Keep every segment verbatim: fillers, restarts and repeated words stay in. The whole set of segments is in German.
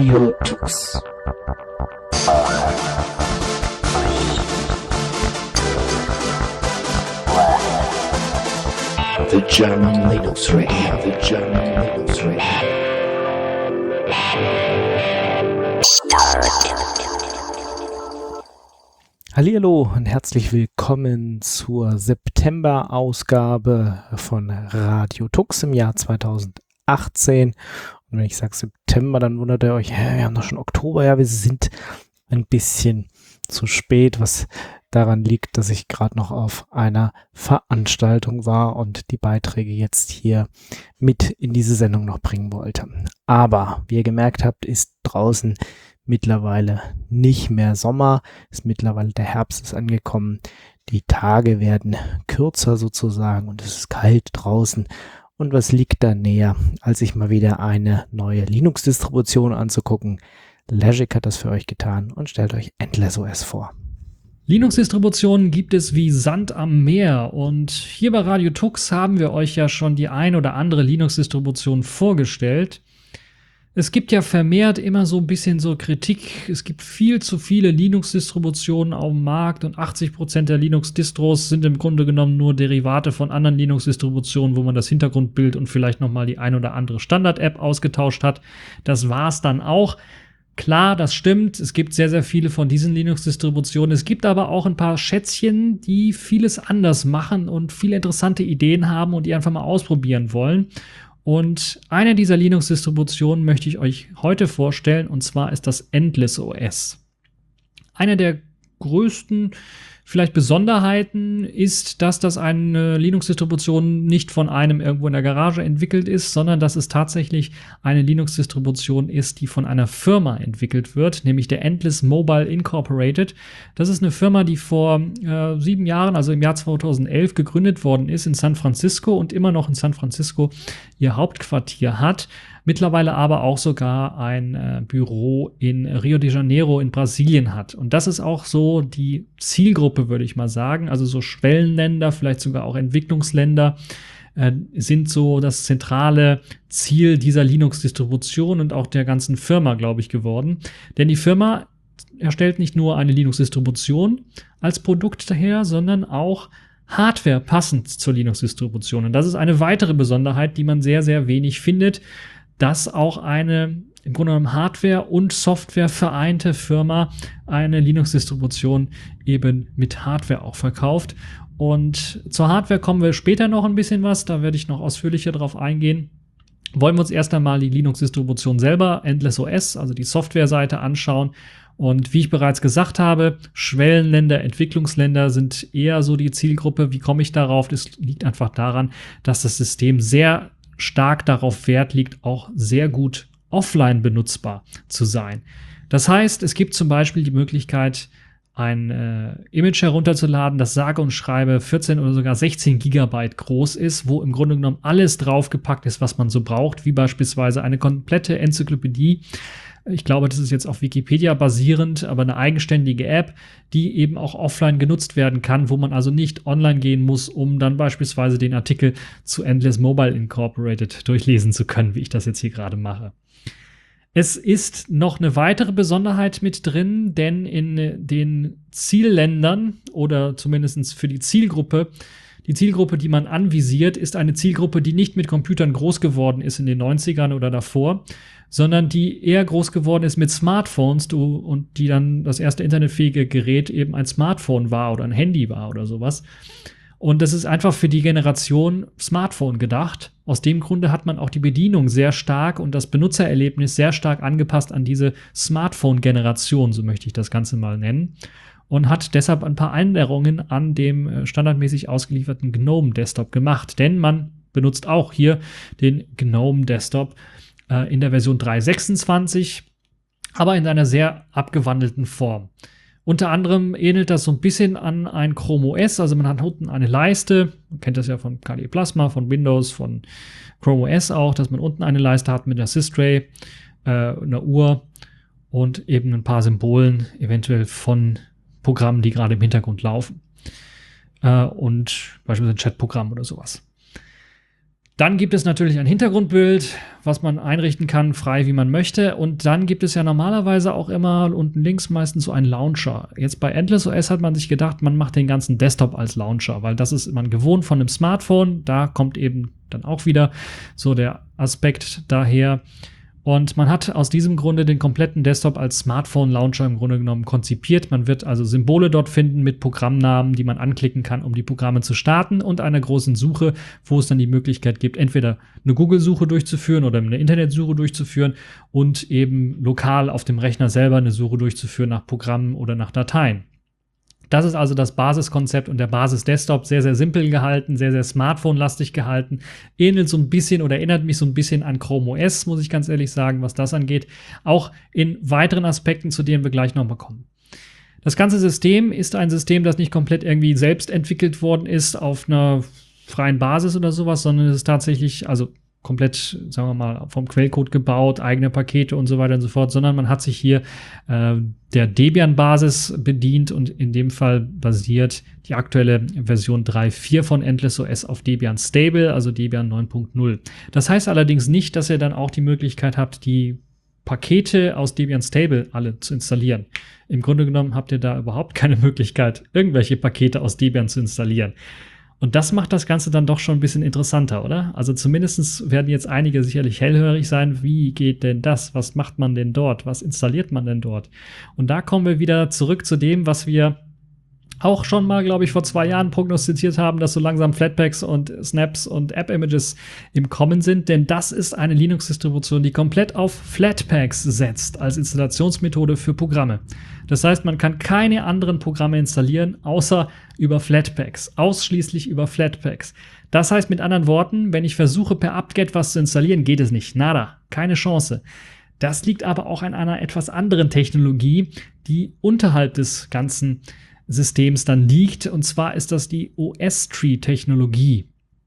Radio Tux. The German Linux Radio, the German Linux Radio. Hallihallo und herzlich willkommen zur September-Ausgabe von Radio Tux im Jahr zweitausendachtzehn. Und wenn ich sage September, dann wundert ihr euch, hä, wir haben doch schon Oktober, ja, wir sind ein bisschen zu spät, was daran liegt, dass ich gerade noch auf einer Veranstaltung war und die Beiträge jetzt hier mit in diese Sendung noch bringen wollte. Aber, wie ihr gemerkt habt, ist draußen mittlerweile nicht mehr Sommer, ist mittlerweile der Herbst ist angekommen, die Tage werden kürzer sozusagen und es ist kalt draußen. Und was liegt da näher, als sich mal wieder eine neue Linux-Distribution anzugucken? Logic hat das für euch getan und stellt euch EndlessOS vor. Linux-Distributionen gibt es wie Sand am Meer und hier bei Radio Tux haben wir euch ja schon die ein oder andere Linux-Distribution vorgestellt. Es gibt ja vermehrt immer so ein bisschen so Kritik, es gibt viel zu viele Linux-Distributionen auf dem Markt und achtzig Prozent der Linux-Distros sind im Grunde genommen nur Derivate von anderen Linux-Distributionen, wo man das Hintergrundbild und vielleicht nochmal die ein oder andere Standard-App ausgetauscht hat. Das war's dann auch. Klar, das stimmt, es gibt sehr, sehr viele von diesen Linux-Distributionen. Es gibt aber auch ein paar Schätzchen, die vieles anders machen und viele interessante Ideen haben und die einfach mal ausprobieren wollen. Und eine dieser Linux-Distributionen möchte ich euch heute vorstellen, und zwar ist das EndlessOS. Eine der größten vielleicht Besonderheiten ist, dass das eine Linux-Distribution nicht von einem irgendwo in der Garage entwickelt ist, sondern dass es tatsächlich eine Linux-Distribution ist, die von einer Firma entwickelt wird, nämlich der Endless Mobile Incorporated. Das ist eine Firma, die vor äh, sieben Jahren, also im Jahr zweitausendelf, gegründet worden ist in San Francisco und immer noch in San Francisco ihr Hauptquartier hat. Mittlerweile aber auch sogar ein äh, Büro in Rio de Janeiro in Brasilien hat. Und das ist auch so die Zielgruppe, würde ich mal sagen. Also so Schwellenländer, vielleicht sogar auch Entwicklungsländer äh, sind so das zentrale Ziel dieser Linux-Distribution und auch der ganzen Firma, glaube ich, geworden. Denn die Firma erstellt nicht nur eine Linux-Distribution als Produkt daher, sondern auch Hardware passend zur Linux-Distribution. Und das ist eine weitere Besonderheit, die man sehr, sehr wenig findet, dass auch eine im Grunde genommen Hardware und Software vereinte Firma eine Linux-Distribution eben mit Hardware auch verkauft. Und zur Hardware kommen wir später noch ein bisschen was, da werde ich noch ausführlicher drauf eingehen. Wollen wir uns erst einmal die Linux-Distribution selber, EndlessOS, also die Softwareseite anschauen. Und wie ich bereits gesagt habe, Schwellenländer, Entwicklungsländer sind eher so die Zielgruppe. Wie komme ich darauf? Das liegt einfach daran, dass das System sehr stark darauf Wert liegt, auch sehr gut offline benutzbar zu sein. Das heißt, es gibt zum Beispiel die Möglichkeit, ein äh, Image herunterzuladen, das sage und schreibe vierzehn oder sogar sechzehn Gigabyte groß ist, wo im Grunde genommen alles draufgepackt ist, was man so braucht, wie beispielsweise eine komplette Enzyklopädie. Ich glaube, das ist jetzt auf Wikipedia basierend, aber eine eigenständige App, die eben auch offline genutzt werden kann, wo man also nicht online gehen muss, um dann beispielsweise den Artikel zu Endless Mobile Incorporated durchlesen zu können, wie ich das jetzt hier gerade mache. Es ist noch eine weitere Besonderheit mit drin, denn in den Zielländern oder zumindest für die Zielgruppe, die Zielgruppe, die man anvisiert, ist eine Zielgruppe, die nicht mit Computern groß geworden ist in den neunzigern oder davor, sondern die eher groß geworden ist mit Smartphones du, und die dann das erste internetfähige Gerät eben ein Smartphone war oder ein Handy war oder sowas. Und das ist einfach für die Generation Smartphone gedacht. Aus dem Grunde hat man auch die Bedienung sehr stark und das Benutzererlebnis sehr stark angepasst an diese Smartphone-Generation, so möchte ich das Ganze mal nennen. Und hat deshalb ein paar Änderungen an dem standardmäßig ausgelieferten GNOME Desktop gemacht. Denn man benutzt auch hier den GNOME Desktop äh, in der Version drei Punkt sechsundzwanzig, aber in einer sehr abgewandelten Form. Unter anderem ähnelt das so ein bisschen an ein Chrome O S, also man hat unten eine Leiste, man kennt das ja von K D E Plasma, von Windows, von Chrome O S auch, dass man unten eine Leiste hat mit einer Systray, äh, einer Uhr und eben ein paar Symbolen, eventuell von Programmen, die gerade im Hintergrund laufen. Äh, und beispielsweise ein Chatprogramm oder sowas. Dann gibt es natürlich ein Hintergrundbild, was man einrichten kann, frei wie man möchte. Und dann gibt es ja normalerweise auch immer unten links meistens so einen Launcher. Jetzt bei EndlessOS hat man sich gedacht, man macht den ganzen Desktop als Launcher, weil das ist man gewohnt von einem Smartphone. Da kommt eben dann auch wieder so der Aspekt daher. Und man hat aus diesem Grunde den kompletten Desktop als Smartphone-Launcher im Grunde genommen konzipiert. Man wird also Symbole dort finden mit Programmnamen, die man anklicken kann, um die Programme zu starten, und einer großen Suche, wo es dann die Möglichkeit gibt, entweder eine Google-Suche durchzuführen oder eine Internetsuche durchzuführen und eben lokal auf dem Rechner selber eine Suche durchzuführen nach Programmen oder nach Dateien. Das ist also das Basiskonzept und der Basis-Desktop, sehr, sehr simpel gehalten, sehr, sehr Smartphone-lastig gehalten. Ähnelt so ein bisschen oder erinnert mich so ein bisschen an Chrome O S, muss ich ganz ehrlich sagen, was das angeht. Auch in weiteren Aspekten, zu denen wir gleich nochmal kommen. Das ganze System ist ein System, das nicht komplett irgendwie selbst entwickelt worden ist auf einer freien Basis oder sowas, sondern es ist tatsächlich, also komplett, sagen wir mal, vom Quellcode gebaut, eigene Pakete und so weiter und so fort, sondern man hat sich hier äh, der Debian-Basis bedient und in dem Fall basiert die aktuelle Version drei Punkt vier von EndlessOS auf Debian Stable, also Debian neun Punkt null. Das heißt allerdings nicht, dass ihr dann auch die Möglichkeit habt, die Pakete aus Debian Stable alle zu installieren. Im Grunde genommen habt ihr da überhaupt keine Möglichkeit, irgendwelche Pakete aus Debian zu installieren. Und das macht das Ganze dann doch schon ein bisschen interessanter, oder? Also zumindest werden jetzt einige sicherlich hellhörig sein. Wie geht denn das? Was macht man denn dort? Was installiert man denn dort? Und da kommen wir wieder zurück zu dem, was wir auch schon mal, glaube ich, vor zwei Jahren prognostiziert haben, dass so langsam Flatpaks und Snaps und App-Images im Kommen sind. Denn das ist eine Linux-Distribution, die komplett auf Flatpaks setzt als Installationsmethode für Programme. Das heißt, man kann keine anderen Programme installieren, außer über Flatpaks. Ausschließlich über Flatpaks. Das heißt mit anderen Worten, wenn ich versuche, per apt-get was zu installieren, geht es nicht. Nada. Keine Chance. Das liegt aber auch an einer etwas anderen Technologie, die unterhalb des ganzen Systems dann liegt. Und zwar ist das die O S-Tree-Technologie.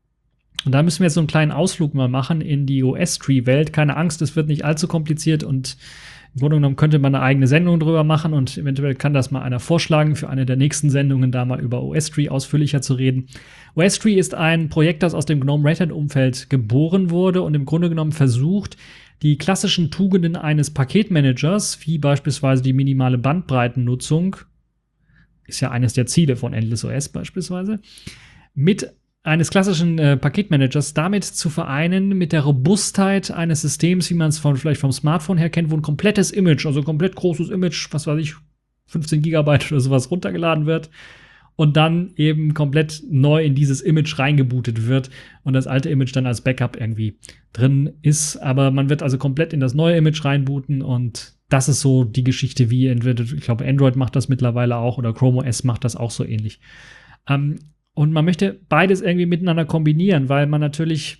Und da müssen wir jetzt so einen kleinen Ausflug mal machen in die O S-Tree-Welt. Keine Angst, es wird nicht allzu kompliziert und im Grunde genommen könnte man eine eigene Sendung drüber machen und eventuell kann das mal einer vorschlagen, für eine der nächsten Sendungen da mal über O S-Tree ausführlicher zu reden. O S-Tree ist ein Projekt, das aus dem GNOME Red Hat-Umfeld geboren wurde und im Grunde genommen versucht, die klassischen Tugenden eines Paketmanagers, wie beispielsweise die minimale Bandbreitennutzung, ist ja eines der Ziele von EndlessOS beispielsweise, mit eines klassischen äh, Paketmanagers damit zu vereinen mit der Robustheit eines Systems, wie man es von, vielleicht vom Smartphone her kennt, wo ein komplettes Image, also ein komplett großes Image, was weiß ich, fünfzehn Gigabyte oder sowas runtergeladen wird und dann eben komplett neu in dieses Image reingebootet wird und das alte Image dann als Backup irgendwie drin ist. Aber man wird also komplett in das neue Image reinbooten und das ist so die Geschichte, wie entweder, ich glaube, Android macht das mittlerweile auch oder Chrome O S macht das auch so ähnlich. Ähm, Und man möchte beides irgendwie miteinander kombinieren, weil man natürlich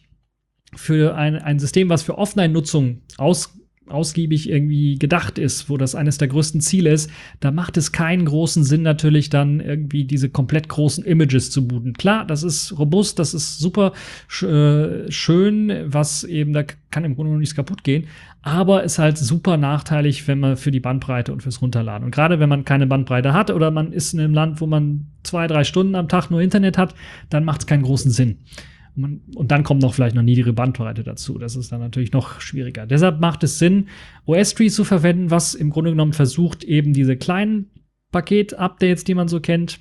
für ein, ein System, was für Offline-Nutzung aus, ausgiebig irgendwie gedacht ist, wo das eines der größten Ziele ist, da macht es keinen großen Sinn natürlich dann irgendwie diese komplett großen Images zu booten. Klar, das ist robust, das ist super sch- äh, schön, was eben, da kann im Grunde noch nichts kaputt gehen, aber ist halt super nachteilig, wenn man für die Bandbreite und fürs Runterladen. Und gerade wenn man keine Bandbreite hat oder man ist in einem Land, wo man zwei, drei Stunden am Tag nur Internet hat, dann macht es keinen großen Sinn. Und, man, und dann kommt noch vielleicht noch niedrige Bandbreite dazu. Das ist dann natürlich noch schwieriger. Deshalb macht es Sinn, O S-Tree zu verwenden, was im Grunde genommen versucht, eben diese kleinen Paket-Updates, die man so kennt,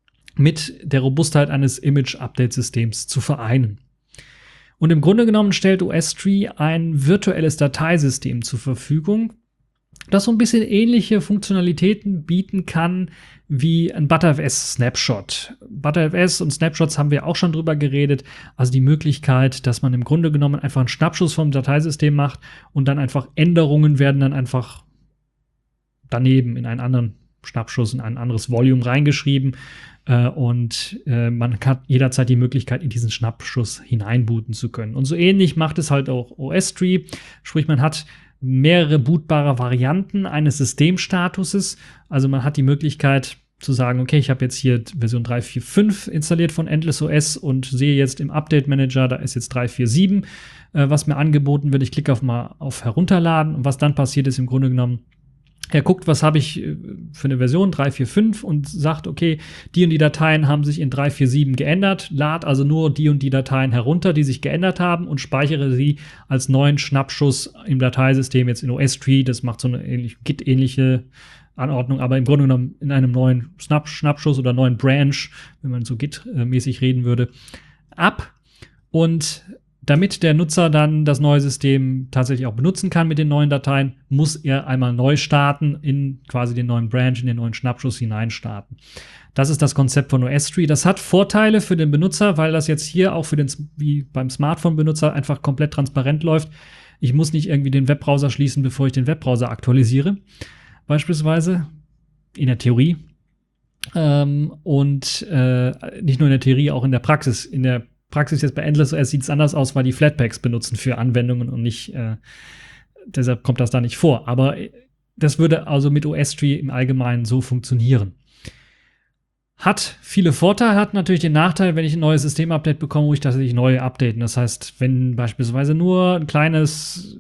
mit der Robustheit eines Image-Update-Systems zu vereinen. Und im Grunde genommen stellt O S-Tree ein virtuelles Dateisystem zur Verfügung, das so ein bisschen ähnliche Funktionalitäten bieten kann wie ein ButterFS Snapshot. ButterFS und Snapshots haben wir auch schon drüber geredet. Also die Möglichkeit, dass man im Grunde genommen einfach einen Schnappschuss vom Dateisystem macht und dann einfach Änderungen werden dann einfach daneben in einen anderen Schnappschuss, in ein anderes Volume reingeschrieben. Äh, und äh, man hat jederzeit die Möglichkeit, in diesen Schnappschuss hineinbooten zu können. Und so ähnlich macht es halt auch O S-Tree. Sprich, man hat mehrere bootbare Varianten eines Systemstatuses. Also man hat die Möglichkeit zu sagen, okay, ich habe jetzt hier Version drei Punkt vier Punkt fünf installiert von EndlessOS und sehe jetzt im Update Manager, da ist jetzt drei Punkt vier Punkt sieben, äh, was mir angeboten wird. Ich klicke auf mal auf Herunterladen und was dann passiert ist im Grunde genommen, Er guckt, was habe ich für eine Version, drei, vier, fünf, und sagt, okay, die und die Dateien haben sich in drei, vier, sieben geändert, lad also nur die und die Dateien herunter, die sich geändert haben, und speichere sie als neuen Schnappschuss im Dateisystem jetzt in O S Tree. Das macht so eine ähnliche, Git-ähnliche Anordnung, aber im Grunde genommen in einem neuen Schnapp, Schnappschuss oder neuen Branch, wenn man so Git-mäßig reden würde, ab. Und damit der Nutzer dann das neue System tatsächlich auch benutzen kann mit den neuen Dateien, muss er einmal neu starten, in quasi den neuen Branch, in den neuen Schnappschuss hineinstarten. Das ist das Konzept von O S Tree. Das hat Vorteile für den Benutzer, weil das jetzt hier auch für den, wie beim Smartphone-Benutzer, einfach komplett transparent läuft. Ich muss nicht irgendwie den Webbrowser schließen, bevor ich den Webbrowser aktualisiere, beispielsweise, in der Theorie. Ähm, und äh, nicht nur in der Theorie, auch in der Praxis. In der Praxis jetzt bei EndlessOS sieht es anders aus, weil die Flatpaks benutzen für Anwendungen und nicht, äh, deshalb kommt das da nicht vor. Aber das würde also mit O S Tree im Allgemeinen so funktionieren. Hat viele Vorteile, hat natürlich den Nachteil, wenn ich ein neues Systemupdate bekomme, muss ich tatsächlich neu updaten. Das heißt, wenn beispielsweise nur ein kleines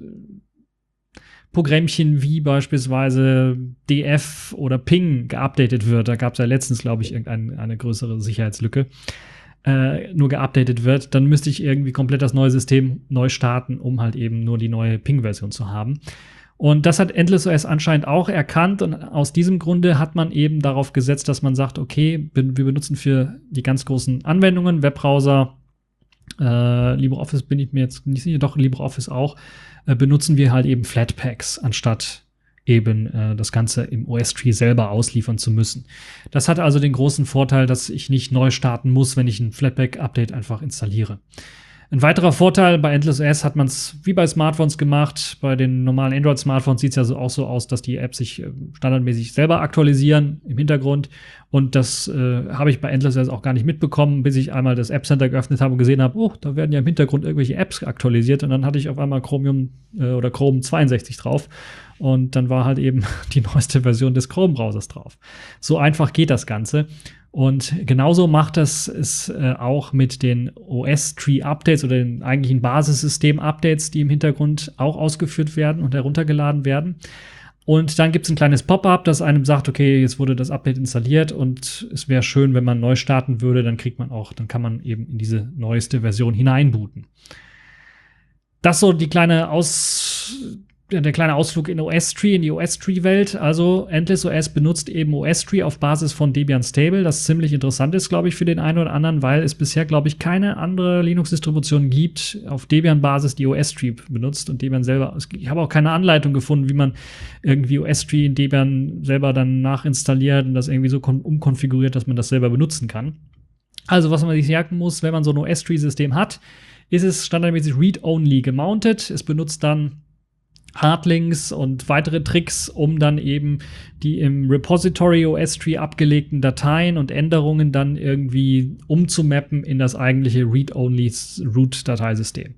Programmchen wie beispielsweise D F oder Ping geupdatet wird, da gab es ja letztens, glaube ich, irgendeine eine größere Sicherheitslücke, Äh, nur geupdatet wird, dann müsste ich irgendwie komplett das neue System neu starten, um halt eben nur die neue Ping-Version zu haben. Und das hat EndlessOS anscheinend auch erkannt, und aus diesem Grunde hat man eben darauf gesetzt, dass man sagt, okay, wir benutzen für die ganz großen Anwendungen, Webbrowser, äh, LibreOffice bin ich mir jetzt nicht sicher, doch LibreOffice auch, äh, benutzen wir halt eben Flatpaks, anstatt eben äh, das Ganze im O S Tree selber ausliefern zu müssen. Das hat also den großen Vorteil, dass ich nicht neu starten muss, wenn ich ein Flatpak-Update einfach installiere. Ein weiterer Vorteil, bei EndlessOS hat man es wie bei Smartphones gemacht. Bei den normalen Android-Smartphones sieht es ja so auch so aus, dass die Apps sich äh, standardmäßig selber aktualisieren im Hintergrund. Und das äh, habe ich bei EndlessOS auch gar nicht mitbekommen, bis ich einmal das App Center geöffnet habe und gesehen habe, oh, da werden ja im Hintergrund irgendwelche Apps aktualisiert. Und dann hatte ich auf einmal Chromium äh, oder Chrome zweiundsechzig drauf. Und dann war halt eben die neueste Version des Chrome-Browsers drauf. So einfach geht das Ganze. Und genauso macht das es äh, auch mit den O S Tree Updates oder den eigentlichen Basissystem-Updates, die im Hintergrund auch ausgeführt werden und heruntergeladen werden. Und dann gibt es ein kleines Pop-up, das einem sagt, okay, jetzt wurde das Update installiert und es wäre schön, wenn man neu starten würde, dann kriegt man auch, dann kann man eben in diese neueste Version hineinbooten. Das so die kleine Aus der kleine Ausflug in O S Tree, in die O S Tree-Welt. Also EndlessOS benutzt eben O S Tree auf Basis von Debian Stable, das ziemlich interessant ist, glaube ich, für den einen oder anderen, weil es bisher, glaube ich, keine andere Linux-Distribution gibt auf Debian-Basis, die O S Tree benutzt und Debian selber. Ich habe auch keine Anleitung gefunden, wie man irgendwie O S Tree in Debian selber dann nachinstalliert und das irgendwie so umkonfiguriert, dass man das selber benutzen kann. Also, was man sich merken muss, wenn man so ein O S Tree-System hat, ist es standardmäßig read-only gemountet. Es benutzt dann Hardlinks und weitere Tricks, um dann eben die im Repository O S Tree abgelegten Dateien und Änderungen dann irgendwie umzumappen in das eigentliche Read-Only Root-Dateisystem.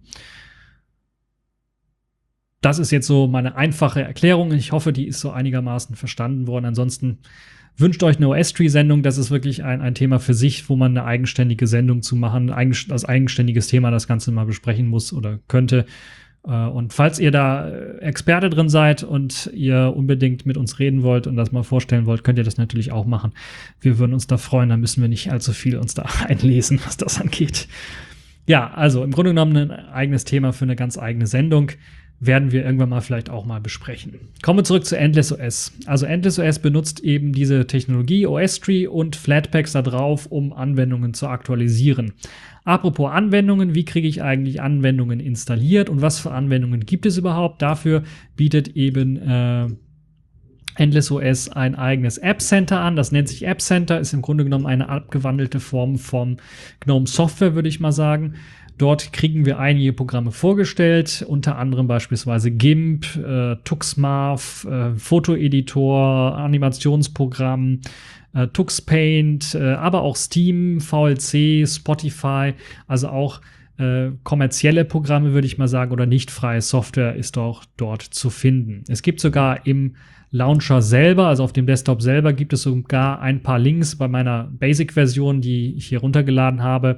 Das ist jetzt so meine einfache Erklärung. Ich hoffe, die ist so einigermaßen verstanden worden. Ansonsten wünscht euch eine O S Tree-Sendung. Das ist wirklich ein, ein Thema für sich, wo man eine eigenständige Sendung zu machen, als eigenständiges Thema das Ganze mal besprechen muss oder könnte. Und falls ihr da Experte drin seid und ihr unbedingt mit uns reden wollt und das mal vorstellen wollt, könnt ihr das natürlich auch machen. Wir würden uns da freuen, da müssen wir nicht allzu viel uns da einlesen, was das angeht. Ja, also im Grunde genommen ein eigenes Thema für eine ganz eigene Sendung. Werden wir irgendwann mal vielleicht auch mal besprechen. Kommen wir zurück zu EndlessOS. Also EndlessOS benutzt eben diese Technologie O S Tree und Flatpaks da drauf, um Anwendungen zu aktualisieren. Apropos Anwendungen, wie kriege ich eigentlich Anwendungen installiert und was für Anwendungen gibt es überhaupt? Dafür bietet eben äh, EndlessOS ein eigenes App Center an. Das nennt sich App Center, ist im Grunde genommen eine abgewandelte Form vom GNOME Software, würde ich mal sagen. Dort kriegen wir einige Programme vorgestellt, unter anderem beispielsweise GIMP, äh, TuxMav, äh, Fotoeditor, Animationsprogramm, äh, TuxPaint, äh, aber auch Steam, V L C, Spotify, also auch äh, kommerzielle Programme, würde ich mal sagen, oder nicht freie Software ist auch dort zu finden. Es gibt sogar im Launcher selber, also auf dem Desktop selber, gibt es sogar ein paar Links bei meiner Basic-Version, die ich hier runtergeladen habe,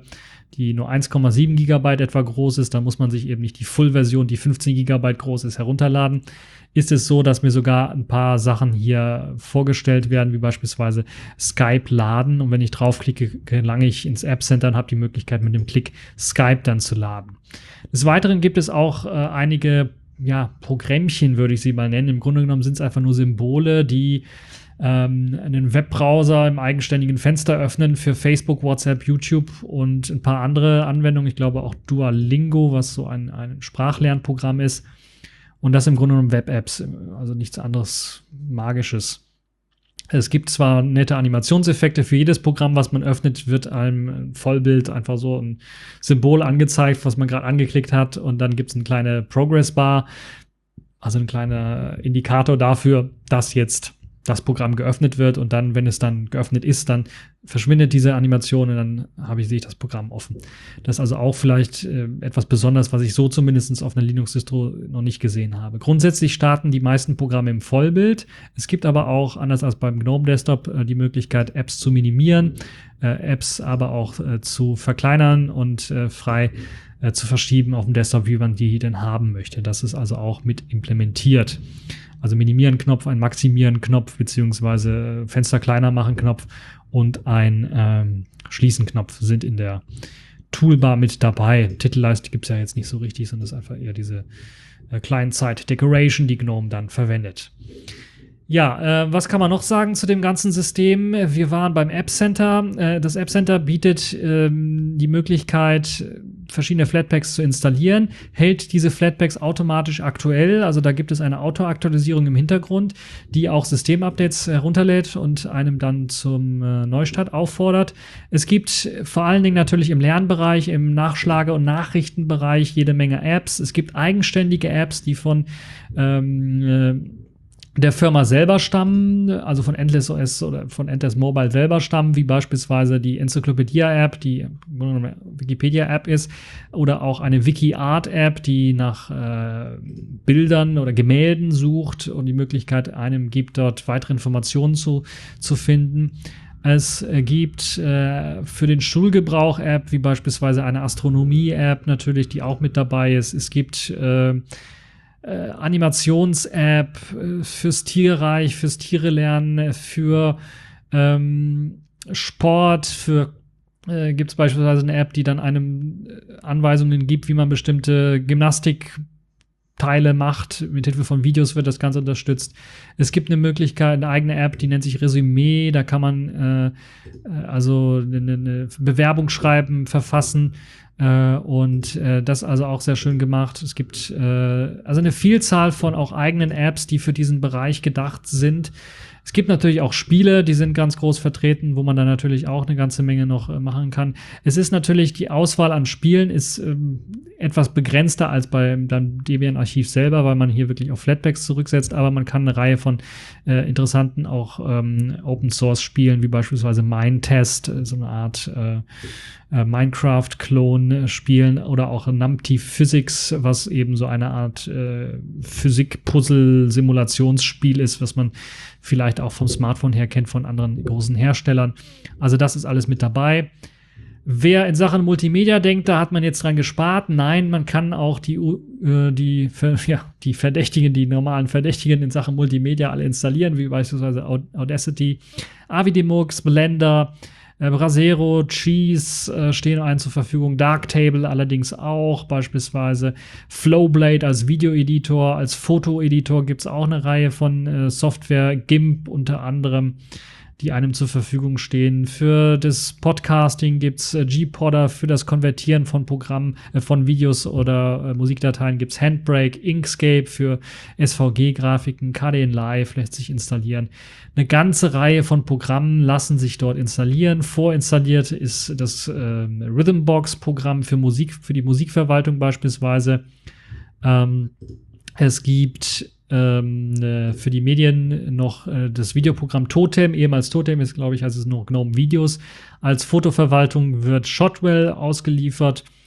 die nur eins Komma sieben Gigabyte etwa groß ist, dann muss man sich eben nicht die Full-Version, die fünfzehn Gigabyte groß ist, herunterladen. Ist es so, dass mir sogar ein paar Sachen hier vorgestellt werden, wie beispielsweise Skype laden. Und wenn ich draufklicke, gelange ich ins App Center und habe die Möglichkeit, mit dem Klick Skype dann zu laden. Des Weiteren gibt es auch äh, einige ja, Programmchen, würde ich sie mal nennen. Im Grunde genommen sind es einfach nur Symbole, die ähm, einen Webbrowser im eigenständigen Fenster öffnen für Facebook, WhatsApp, YouTube und ein paar andere Anwendungen. Ich glaube auch Duolingo, was so ein, ein Sprachlernprogramm ist. Und das im Grunde genommen Web-Apps, also nichts anderes Magisches. Es gibt zwar nette Animationseffekte für jedes Programm, was man öffnet, wird einem Vollbild einfach so ein Symbol angezeigt, was man gerade angeklickt hat. Und dann gibt es eine kleine Progress-Bar, also ein kleiner Indikator dafür, dass jetzt das Programm geöffnet wird. Und dann, wenn es dann geöffnet ist, dann verschwindet diese Animation und dann habe ich, sehe ich das Programm offen. Das ist also auch vielleicht äh, etwas Besonderes, was ich so zumindest auf einer Linux-Distro noch nicht gesehen habe. Grundsätzlich starten die meisten Programme im Vollbild. Es gibt aber auch, anders als beim GNOME Desktop, äh, die Möglichkeit, Apps zu minimieren, äh, Apps aber auch äh, zu verkleinern und äh, frei äh, zu verschieben auf dem Desktop, wie man die denn haben möchte. Das ist also auch mit implementiert. Also Minimieren-Knopf, ein Maximieren-Knopf, beziehungsweise Fenster kleiner machen-Knopf und ein ähm, Schließen-Knopf sind in der Toolbar mit dabei. Titelleiste gibt es ja jetzt nicht so richtig, sondern das ist einfach eher diese äh, Client-Side-Decoration, die GNOME dann verwendet. Ja, äh, was kann man noch sagen zu dem ganzen System? Wir waren beim App Center. Äh, das App Center bietet ähm, die Möglichkeit, verschiedene Flatpaks zu installieren, hält diese Flatpaks automatisch aktuell. Also da gibt es eine Autoaktualisierung im Hintergrund, die auch Systemupdates herunterlädt und einem dann zum äh, Neustart auffordert. Es gibt vor allen Dingen natürlich im Lernbereich, im Nachschlage- und Nachrichtenbereich jede Menge Apps. Es gibt eigenständige Apps, die von ähm, äh, der Firma selber stammen, also von Endless O S oder von Endless Mobile selber stammen, wie beispielsweise die Enzyklopädie-App, die Wikipedia-App ist, oder auch eine Wiki-Art-App, die nach äh, Bildern oder Gemälden sucht und die Möglichkeit einem gibt, dort weitere Informationen zu, zu finden. Es äh, gibt äh, für den Schulgebrauch App, wie beispielsweise eine Astronomie-App natürlich, die auch mit dabei ist. Es gibt äh, Äh, Animations-App äh, fürs Tierreich, fürs Tiere-Lernen, für ähm, Sport, für äh, gibt es beispielsweise eine App, die dann einem äh, Anweisungen gibt, wie man bestimmte Gymnastikteile macht. Mit Hilfe von Videos wird das Ganze unterstützt. Es gibt eine Möglichkeit, eine eigene App, die nennt sich Resümee. Da kann man äh, also eine, eine Bewerbung schreiben, verfassen. Äh, und äh, das also auch sehr schön gemacht. Es gibt äh, also eine Vielzahl von auch eigenen Apps, die für diesen Bereich gedacht sind. Es gibt natürlich auch Spiele, die sind ganz groß vertreten, wo man dann natürlich auch eine ganze Menge noch äh, machen kann. Es ist natürlich, die Auswahl an Spielen ist ähm, etwas begrenzter als beim Debian-Archiv selber, weil man hier wirklich auf Flatpaks zurücksetzt, aber man kann eine Reihe von äh, interessanten auch ähm, Open-Source-Spielen, wie beispielsweise Minetest, äh, so eine Art äh, äh, Minecraft-Klon äh, spielen, oder auch Numpty Physics, was eben so eine Art äh, Physik-Puzzle-Simulationsspiel ist, was man vielleicht auch vom Smartphone her kennt von anderen großen Herstellern. Also das ist alles mit dabei. Wer in Sachen Multimedia denkt, da hat man jetzt dran gespart. Nein, man kann auch die, äh, die, ja, die Verdächtigen, die normalen Verdächtigen in Sachen Multimedia alle installieren, wie beispielsweise Audacity, Avidemux, Blender, äh, Brasero, Cheese äh, stehen allen zur Verfügung. Darktable allerdings auch, beispielsweise Flowblade als Videoeditor, als Fotoeditor gibt es auch eine Reihe von äh, Software, GIMP unter anderem, die einem zur Verfügung stehen. Für das Podcasting gibt's äh, G-Podder, für das Konvertieren von Programmen, äh, von Videos oder äh, Musikdateien gibt's Handbrake, Inkscape für S V G-Grafiken, K D N Live lässt sich installieren. Eine ganze Reihe von Programmen lassen sich dort installieren. Vorinstalliert ist das äh, Rhythmbox-Programm für Musik, für die Musikverwaltung beispielsweise. Ähm, es gibt Ähm, äh, für die Medien noch äh, das Videoprogramm Totem, ehemals Totem ist, glaube ich, heißt es noch GNOME Videos. Als Fotoverwaltung wird Shotwell ausgeliefert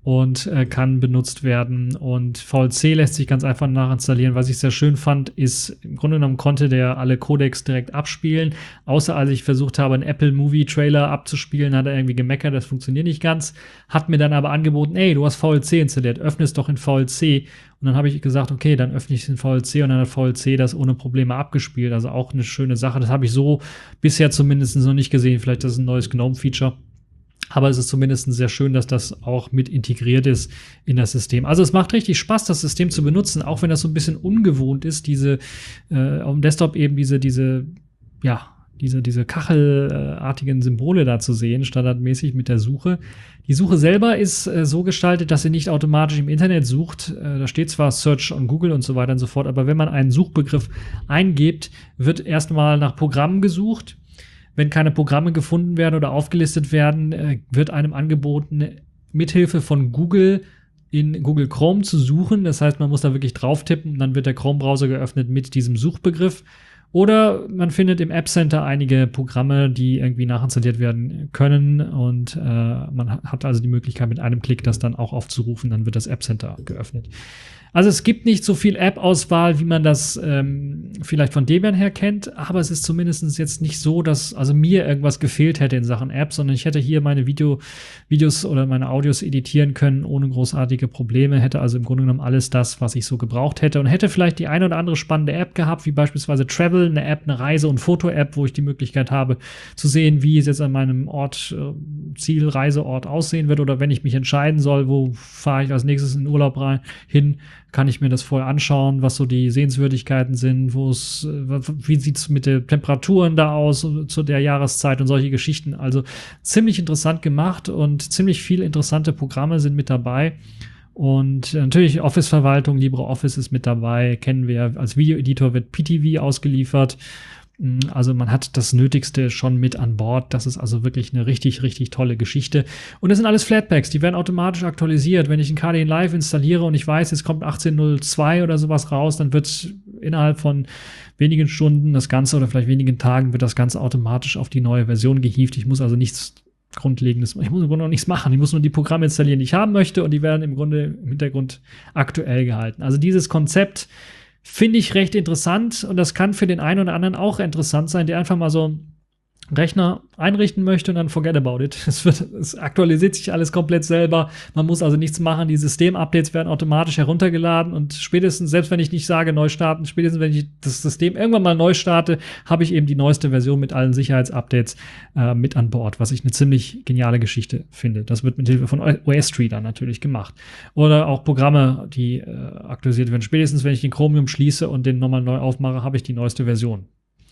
und äh, kann benutzt werden. Und V L C lässt sich ganz einfach nachinstallieren. Was ich sehr schön fand, ist, im Grunde genommen konnte der alle Codecs direkt abspielen. Außer als ich versucht habe, einen Apple Movie Trailer abzuspielen, hat er irgendwie gemeckert, das funktioniert nicht ganz. Hat mir dann aber angeboten, ey, du hast V L C installiert, öffne es doch in V L C. Und dann habe ich gesagt, okay, dann öffne ich es in V L C und dann hat V L C das ohne Probleme abgespielt. Also auch eine schöne Sache. Das habe ich so bisher zumindest noch nicht gesehen. Vielleicht ist das ein neues GNOME-Feature. Aber es ist zumindest sehr schön, dass das auch mit integriert ist in das System. Also es macht richtig Spaß, das System zu benutzen, auch wenn das so ein bisschen ungewohnt ist, diese äh, auf dem Desktop eben diese, diese, ja, diese, diese kachelartigen Symbole da zu sehen, standardmäßig mit der Suche. Die Suche selber ist äh, so gestaltet, dass sie nicht automatisch im Internet sucht. Äh, da steht zwar Search on Google und so weiter und so fort, aber wenn man einen Suchbegriff eingibt, wird erstmal nach Programmen gesucht. Wenn keine Programme gefunden werden oder aufgelistet werden, äh, wird einem angeboten, mithilfe von Google in Google Chrome zu suchen. Das heißt, man muss da wirklich drauf tippen und dann wird der Chrome-Browser geöffnet mit diesem Suchbegriff. Oder man findet im App Center einige Programme, die irgendwie nachinstalliert werden können und äh, man hat also die Möglichkeit, mit einem Klick das dann auch aufzurufen, dann wird das App Center geöffnet. Also es gibt nicht so viel App-Auswahl, wie man das ähm, vielleicht von Debian her kennt, aber es ist zumindest jetzt nicht so, dass also mir irgendwas gefehlt hätte in Sachen App, sondern ich hätte hier meine Video, Videos oder meine Audios editieren können ohne großartige Probleme, hätte also im Grunde genommen alles das, was ich so gebraucht hätte und hätte vielleicht die eine oder andere spannende App gehabt, wie beispielsweise Travel, eine App, eine Reise- und Foto-App, wo ich die Möglichkeit habe zu sehen, wie es jetzt an meinem Ort, äh, Ziel, Reiseort aussehen wird oder wenn ich mich entscheiden soll, wo fahre ich als nächstes in den Urlaub rein, hin, kann ich mir das vorher anschauen, was so die Sehenswürdigkeiten sind, wo es, wie sieht es mit den Temperaturen da aus zu der Jahreszeit und solche Geschichten. Also ziemlich interessant gemacht und ziemlich viele interessante Programme sind mit dabei. Und natürlich Office-Verwaltung, LibreOffice ist mit dabei, kennen wir. Als Videoeditor wird P T V ausgeliefert. Also man hat das Nötigste schon mit an Bord. Das ist also wirklich eine richtig, richtig tolle Geschichte. Und das sind alles Flatpaks, die werden automatisch aktualisiert. Wenn ich ein K D E Live installiere und ich weiß, es kommt achtzehn null zwei oder sowas raus, dann wird innerhalb von wenigen Stunden das Ganze oder vielleicht wenigen Tagen wird das Ganze automatisch auf die neue Version gehievt. Ich muss also nichts Grundlegendes, ich muss im Grunde noch nichts machen. Ich muss nur die Programme installieren, die ich haben möchte und die werden im Grunde im Hintergrund aktuell gehalten. Also dieses Konzept finde ich recht interessant und das kann für den einen oder anderen auch interessant sein, der einfach mal so einen Rechner einrichten möchte und dann forget about it. Es wird, es aktualisiert sich alles komplett selber. Man muss also nichts machen. Die System-Updates werden automatisch heruntergeladen und spätestens, selbst wenn ich nicht sage neu starten, spätestens wenn ich das System irgendwann mal neu starte, habe ich eben die neueste Version mit allen Sicherheitsupdates äh, mit an Bord, was ich eine ziemlich geniale Geschichte finde. Das wird mit Hilfe von O S Tree dann natürlich gemacht. Oder auch Programme, die äh, aktualisiert werden. Spätestens, wenn ich den Chromium schließe und den nochmal neu aufmache, habe ich die neueste Version.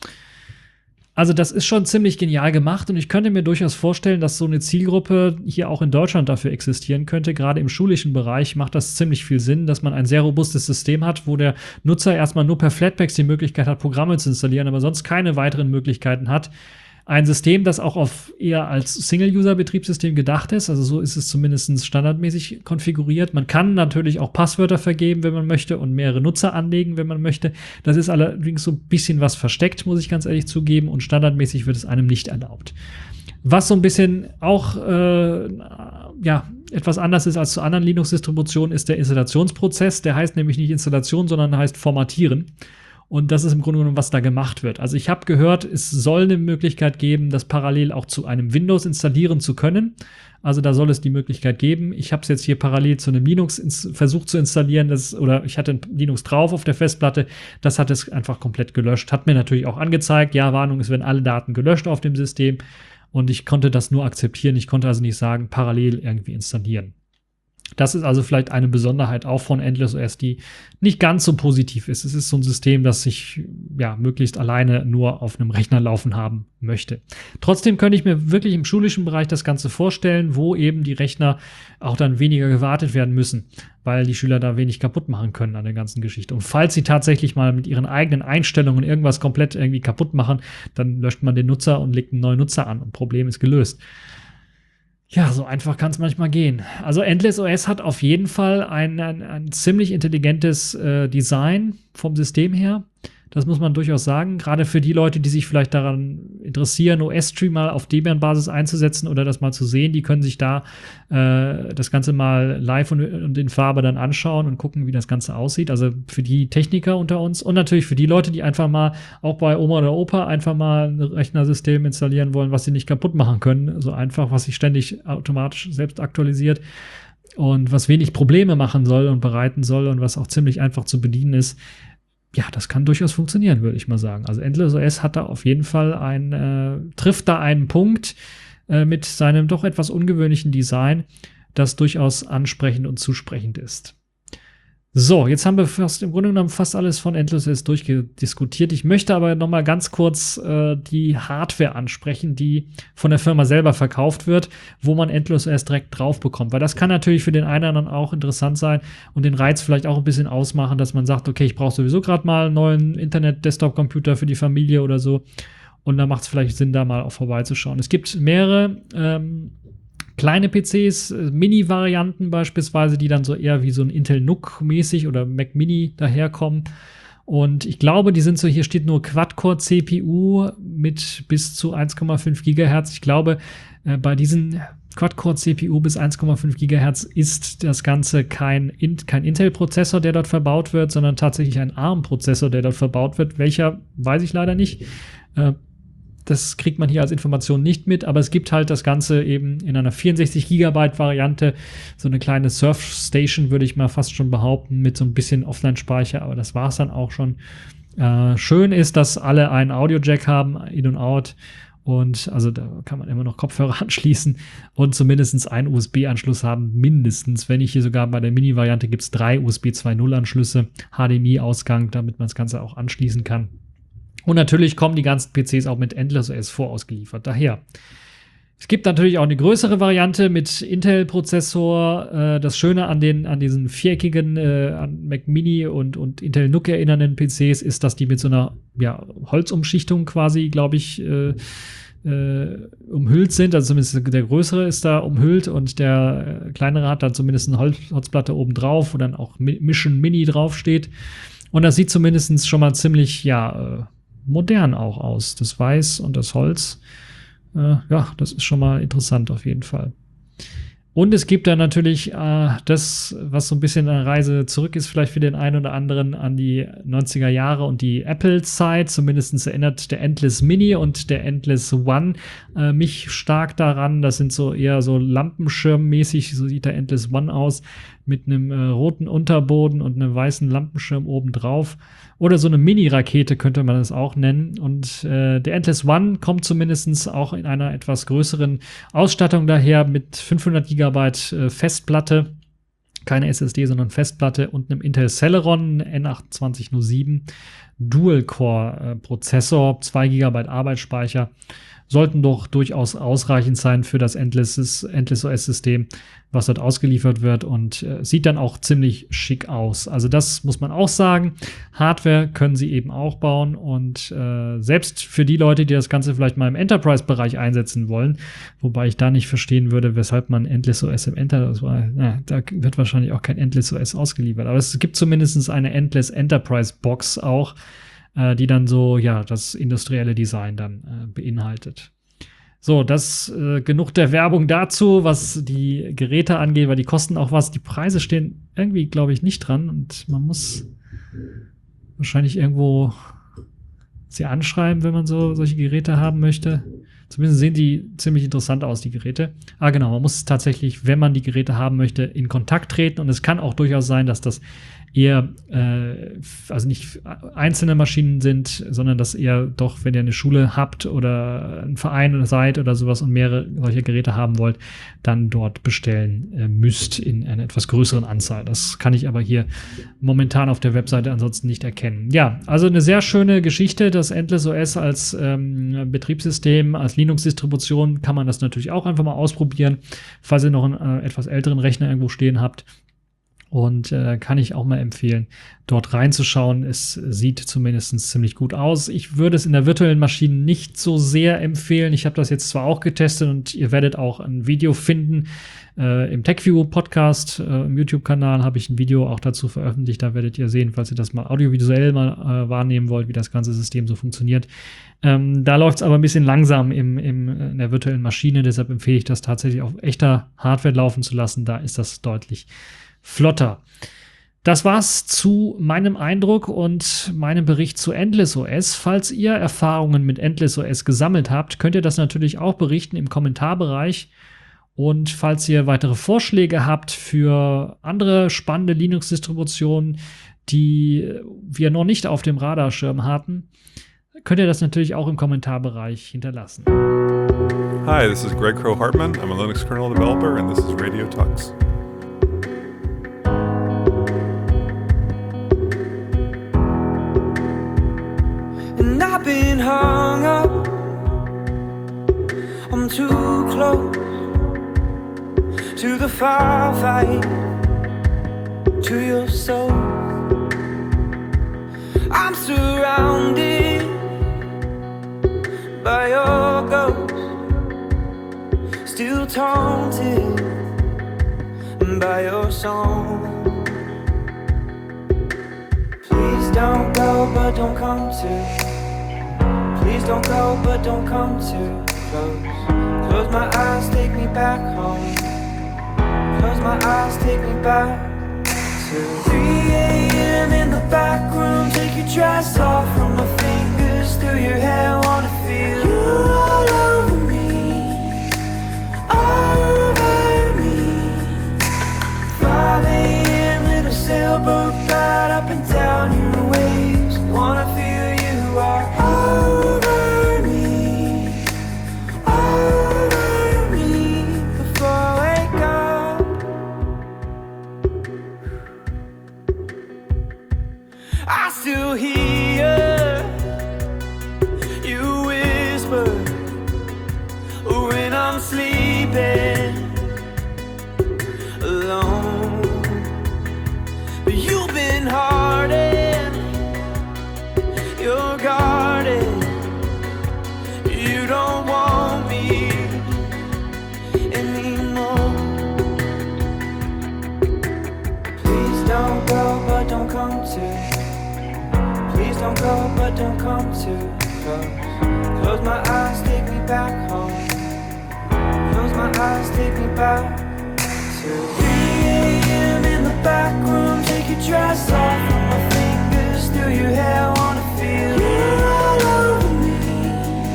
Also das ist schon ziemlich genial gemacht und ich könnte mir durchaus vorstellen, dass so eine Zielgruppe hier auch in Deutschland dafür existieren könnte. Gerade im schulischen Bereich macht das ziemlich viel Sinn, dass man ein sehr robustes System hat, wo der Nutzer erstmal nur per Flatpaks die Möglichkeit hat, Programme zu installieren, aber sonst keine weiteren Möglichkeiten hat. Ein System, das auch auf eher als Single-User-Betriebssystem gedacht ist, also so ist es zumindest standardmäßig konfiguriert. Man kann natürlich auch Passwörter vergeben, wenn man möchte, und mehrere Nutzer anlegen, wenn man möchte. Das ist allerdings so ein bisschen was versteckt, muss ich ganz ehrlich zugeben, und standardmäßig wird es einem nicht erlaubt. Was so ein bisschen auch äh, ja, etwas anders ist als zu anderen Linux-Distributionen, ist der Installationsprozess. Der heißt nämlich nicht Installation, sondern heißt Formatieren. Und das ist im Grunde genommen, was da gemacht wird. Also ich habe gehört, es soll eine Möglichkeit geben, das parallel auch zu einem Windows installieren zu können. Also da soll es die Möglichkeit geben. Ich habe es jetzt hier parallel zu einem Linux versucht zu installieren. Das, oder ich hatte ein Linux drauf auf der Festplatte. Das hat es einfach komplett gelöscht. Hat mir natürlich auch angezeigt, ja, Warnung, es werden alle Daten gelöscht auf dem System. Und ich konnte das nur akzeptieren. Ich konnte also nicht sagen, parallel irgendwie installieren. Das ist also vielleicht eine Besonderheit auch von Endless O S, die nicht ganz so positiv ist. Es ist so ein System, das ich ja möglichst alleine nur auf einem Rechner laufen haben möchte. Trotzdem könnte ich mir wirklich im schulischen Bereich das Ganze vorstellen, wo eben die Rechner auch dann weniger gewartet werden müssen, weil die Schüler da wenig kaputt machen können an der ganzen Geschichte. Und falls sie tatsächlich mal mit ihren eigenen Einstellungen irgendwas komplett irgendwie kaputt machen, dann löscht man den Nutzer und legt einen neuen Nutzer an und Problem ist gelöst. Ja, so einfach kann es manchmal gehen. Also Endless O S hat auf jeden Fall ein, ein, ein ziemlich intelligentes äh, Design vom System her. Das muss man durchaus sagen. Gerade für die Leute, die sich vielleicht daran interessieren, O S-Stream mal auf Debian-Basis einzusetzen oder das mal zu sehen, die können sich da äh, das Ganze mal live und, und in Farbe dann anschauen und gucken, wie das Ganze aussieht. Also für die Techniker unter uns und natürlich für die Leute, die einfach mal auch bei Oma oder Opa einfach mal ein Rechnersystem installieren wollen, was sie nicht kaputt machen können. So einfach, was sich ständig automatisch selbst aktualisiert und was wenig Probleme machen soll und bereiten soll und was auch ziemlich einfach zu bedienen ist. Ja, das kann durchaus funktionieren, würde ich mal sagen. Also EndlessOS hat da auf jeden Fall ein, äh, trifft da einen Punkt äh, mit seinem doch etwas ungewöhnlichen Design, das durchaus ansprechend und zusprechend ist. So, jetzt haben wir fast im Grunde genommen fast alles von EndlessOS durchgediskutiert. Ich möchte aber noch mal ganz kurz äh, die Hardware ansprechen, die von der Firma selber verkauft wird, wo man EndlessOS direkt drauf bekommt. Weil das kann natürlich für den einen oder anderen auch interessant sein und den Reiz vielleicht auch ein bisschen ausmachen, dass man sagt, okay, ich brauche sowieso gerade mal einen neuen Internet-Desktop-Computer für die Familie oder so. Und da macht es vielleicht Sinn, da mal auch vorbeizuschauen. Es gibt mehrere ähm, kleine P Cs, Mini-Varianten beispielsweise, die dann so eher wie so ein Intel N U C-mäßig oder Mac Mini daherkommen. Und ich glaube, die sind so, hier steht nur Quad-Core-C P U mit bis zu eins Komma fünf Gigahertz. Ich glaube, äh, bei diesen Quad-Core-C P U bis eins Komma fünf Gigahertz ist das Ganze kein, kein Intel-Prozessor, der dort verbaut wird, sondern tatsächlich ein ARM-Prozessor, der dort verbaut wird. Welcher, weiß ich leider nicht. Äh, Das kriegt man hier als Information nicht mit, aber es gibt halt das Ganze eben in einer vierundsechzig Gigabyte Variante, so eine kleine Surfstation, würde ich mal fast schon behaupten, mit so ein bisschen Offline-Speicher, aber das war es dann auch schon. Äh, schön ist, dass alle einen Audio-Jack haben, In und Out, und also da kann man immer noch Kopfhörer anschließen und zumindest einen U S B-Anschluss haben, mindestens. Wenn nicht, hier sogar bei der Mini-Variante gibt es drei U S B zwei Punkt null Anschlüsse, H D M I-Ausgang, damit man das Ganze auch anschließen kann. Und natürlich kommen die ganzen P Cs auch mit EndlessOS vorausgeliefert. Daher, es gibt natürlich auch eine größere Variante mit Intel-Prozessor. Äh, das Schöne an den an diesen viereckigen äh, an Mac Mini und, und Intel N U C erinnernden P Cs ist, dass die mit so einer ja, Holzumschichtung quasi, glaube ich, äh, äh, umhüllt sind. Also zumindest der größere ist da umhüllt und der äh, kleinere hat dann zumindest eine Holz Holzplatte oben drauf, wo dann auch Mission Mini draufsteht. Und das sieht zumindest schon mal ziemlich, ja, äh, modern auch aus. Das Weiß und das Holz. Äh, ja, das ist schon mal interessant auf jeden Fall. Und es gibt da natürlich äh, das, was so ein bisschen eine Reise zurück ist, vielleicht für den einen oder anderen an die neunziger Jahre und die Apple-Zeit. Zumindest erinnert der Endless Mini und der Endless One äh, mich stark daran. Das sind so eher so Lampenschirmmäßig, so sieht der Endless One aus, mit einem äh, roten Unterboden und einem weißen Lampenschirm oben drauf. Oder so eine Mini-Rakete könnte man das auch nennen. Und äh, der Endless One kommt zumindest auch in einer etwas größeren Ausstattung daher mit fünfhundert Gigabyte äh, Festplatte. Keine S S D, sondern Festplatte und einem Intel Celeron N acht zwei null sieben Dual-Core-Prozessor, zwei Gigabyte Arbeitsspeicher. Sollten doch durchaus ausreichend sein für das EndlessOS-System, was dort ausgeliefert wird, und äh, sieht dann auch ziemlich schick aus. Also das muss man auch sagen. Hardware können sie eben auch bauen, und äh, selbst für die Leute, die das Ganze vielleicht mal im Enterprise-Bereich einsetzen wollen, wobei ich da nicht verstehen würde, weshalb man EndlessOS im Enterprise, na, da wird wahrscheinlich auch kein EndlessOS ausgeliefert, aber es gibt zumindest eine Endless Enterprise Box auch, die dann so, ja, das industrielle Design dann äh, beinhaltet. So, das äh, genug der Werbung dazu, was die Geräte angeht, weil die kosten auch was. Die Preise stehen irgendwie, glaube ich, nicht dran, und man muss wahrscheinlich irgendwo sie anschreiben, wenn man so solche Geräte haben möchte. Zumindest sehen die ziemlich interessant aus, die Geräte. Ah, genau, man muss tatsächlich, wenn man die Geräte haben möchte, in Kontakt treten, und es kann auch durchaus sein, dass das eher, äh, also nicht einzelne Maschinen sind, sondern dass eher doch, wenn ihr eine Schule habt oder einen Verein seid oder sowas und mehrere solche Geräte haben wollt, dann dort bestellen äh, müsst in einer etwas größeren Anzahl. Das kann ich aber hier momentan auf der Webseite ansonsten nicht erkennen. Ja, also eine sehr schöne Geschichte. Das EndlessOS als ähm, Betriebssystem, als Linux-Distribution kann man das natürlich auch einfach mal ausprobieren, falls ihr noch einen äh, etwas älteren Rechner irgendwo stehen habt. Und äh, kann ich auch mal empfehlen, dort reinzuschauen. Es sieht zumindest ziemlich gut aus. Ich würde es in der virtuellen Maschine nicht so sehr empfehlen. Ich habe das jetzt zwar auch getestet und ihr werdet auch ein Video finden. Äh, Im TechView-Podcast, äh, im YouTube-Kanal habe ich ein Video auch dazu veröffentlicht. Da werdet ihr sehen, falls ihr das mal audiovisuell mal äh, wahrnehmen wollt, wie das ganze System so funktioniert. Ähm, da läuft es aber ein bisschen langsam im, im, in der virtuellen Maschine. Deshalb empfehle ich das tatsächlich auf echter Hardware laufen zu lassen. Da ist das deutlich flotter. Das war's zu meinem Eindruck und meinem Bericht zu EndlessOS. Falls ihr Erfahrungen mit EndlessOS gesammelt habt, könnt ihr das natürlich auch berichten im Kommentarbereich. Und falls ihr weitere Vorschläge habt für andere spannende Linux-Distributionen, die wir noch nicht auf dem Radarschirm hatten, könnt ihr das natürlich auch im Kommentarbereich hinterlassen. Hi, this is Greg Crow-Hartman. I'm a Linux kernel developer and this is Radio Tux. And I've been hung up, I'm too close to the firefight, to your soul. I'm surrounded by your ghost, still taunted by your song. Please don't go, but don't come too. Please don't go, but don't come too close. Close my eyes, take me back home. Close my eyes, take me back to three a.m. in the back room. Take your dress off from my fingers through your hair. Wanna feel you all over me, over me. five a.m. little sailboat ride up and down your waves. Wanna feel you are over me, over me. Before I wake up, I still hear you whisper when I'm sleeping alone. But you've been hardened, you're guarded. You don't want me anymore. Please don't go, but don't come too. Please don't go, but don't come too close. Close my eyes, take me back home. Close my eyes, take me back to three a.m. in the back room. Take your dress off from my fingers through your hair. Wanna feel you all over me,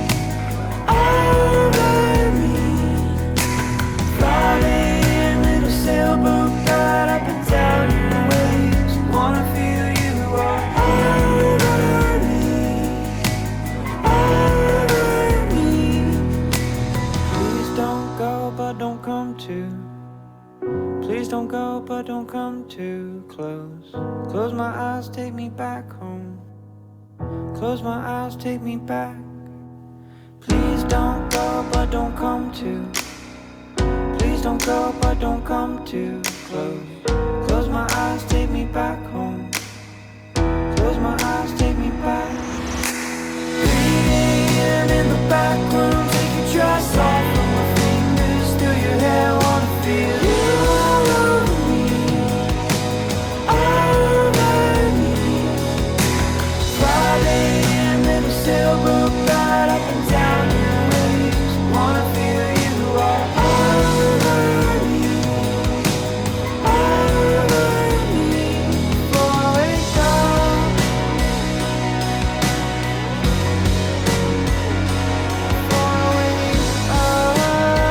over me. five a.m. little sailboat ride up and down your waves. Wanna feel you are over me, over me. Please don't go, but don't come too. Please don't go, but don't come too close. Close my eyes, take me back home. Close my eyes, take me back. Please don't go, but don't come too. Please don't go, but don't come too close. Close my eyes, take me back home. Close my eyes, take me back. three a.m. in the back room. Take your dress off from my fingers through your hair. Wanna feel you all over me, over me. five a.m. little sailboat ride up and down your waves. Wanna feel you all over me, over me. Before I wake up, before I wake up.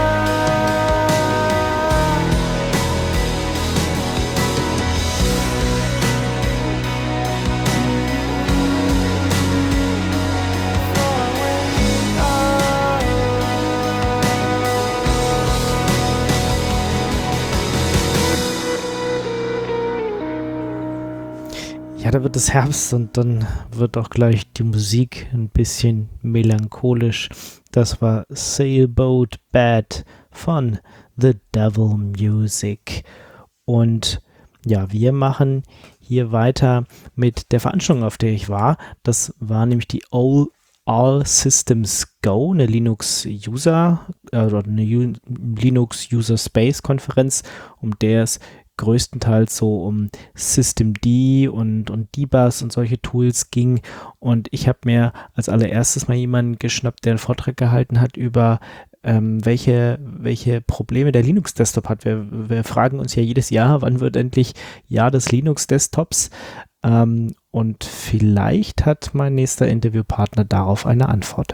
Ja, da wird es Herbst und dann wird auch gleich die Musik ein bisschen melancholisch. Das war Sailboat Bad von The Devil Music. Und Ja, wir machen hier weiter mit der Veranstaltung, auf der ich war. Das war nämlich die All, All Systems Go, eine Linux-User, äh, oder eine U- Linux-User-Space-Konferenz, um der es größtenteils so um Systemd und, und D-Bus und solche Tools ging. Und ich habe mir als allererstes mal jemanden geschnappt, der einen Vortrag gehalten hat über ähm, welche, welche Probleme der Linux-Desktop hat. Wir, wir fragen uns ja jedes Jahr, wann wird endlich Jahr des Linux-Desktops? Ähm, und vielleicht hat mein nächster Interviewpartner darauf eine Antwort.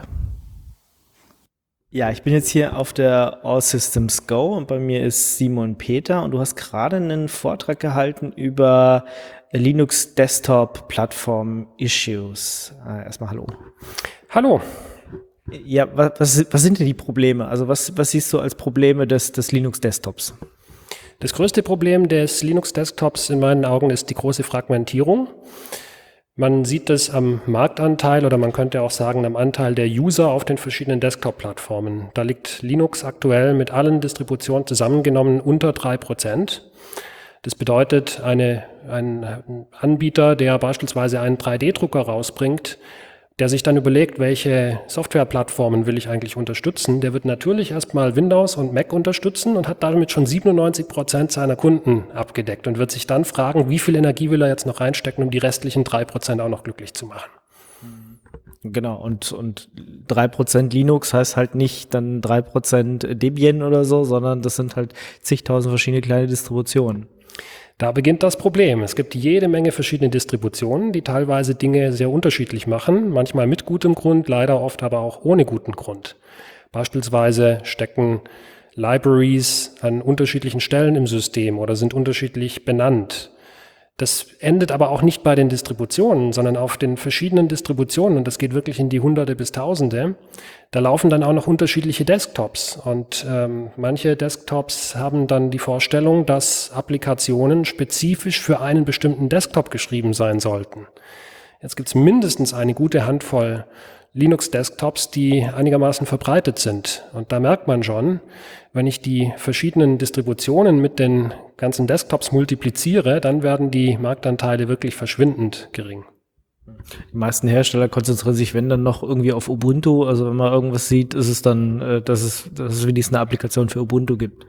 Ja, ich bin jetzt hier auf der All Systems Go und bei mir ist Simon Peter und du hast gerade einen Vortrag gehalten über Linux Desktop Plattform Issues. Äh, erstmal hallo. Hallo. Ja, was, was, was sind denn die Probleme? Also was, was siehst du als Probleme des, des Linux Desktops? Das größte Problem des Linux Desktops in meinen Augen ist die große Fragmentierung. Man sieht das am Marktanteil oder man könnte auch sagen am Anteil der User auf den verschiedenen Desktop-Plattformen. Da liegt Linux aktuell mit allen Distributionen zusammengenommen unter drei Prozent. Das bedeutet, eine, ein Anbieter, der beispielsweise einen drei D Drucker rausbringt, der sich dann überlegt, welche Softwareplattformen will ich eigentlich unterstützen, der wird natürlich erstmal Windows und Mac unterstützen und hat damit schon siebenundneunzig Prozent seiner Kunden abgedeckt und wird sich dann fragen, wie viel Energie will er jetzt noch reinstecken, um die restlichen drei Prozent auch noch glücklich zu machen. Genau, und, und drei Prozent Linux heißt halt nicht dann drei Prozent Debian oder so, sondern das sind halt zigtausend verschiedene kleine Distributionen. Da beginnt das Problem. Es gibt jede Menge verschiedene Distributionen, die teilweise Dinge sehr unterschiedlich machen, manchmal mit gutem Grund, leider oft aber auch ohne guten Grund. Beispielsweise stecken Libraries an unterschiedlichen Stellen im System oder sind unterschiedlich benannt. Das endet aber auch nicht bei den Distributionen, sondern auf den verschiedenen Distributionen, und das geht wirklich in die Hunderte bis Tausende, da laufen dann auch noch unterschiedliche Desktops. Und ähm, manche Desktops haben dann die Vorstellung, dass Applikationen spezifisch für einen bestimmten Desktop geschrieben sein sollten. Jetzt gibt es mindestens eine gute Handvoll Linux-Desktops, die einigermaßen verbreitet sind. Und da merkt man schon, wenn ich die verschiedenen Distributionen mit den ganzen Desktops multipliziere, dann werden die Marktanteile wirklich verschwindend gering. Die meisten Hersteller konzentrieren sich, wenn dann noch irgendwie auf Ubuntu. Also wenn man irgendwas sieht, ist es dann, äh, dass es, dass es wenigstens eine Applikation für Ubuntu gibt.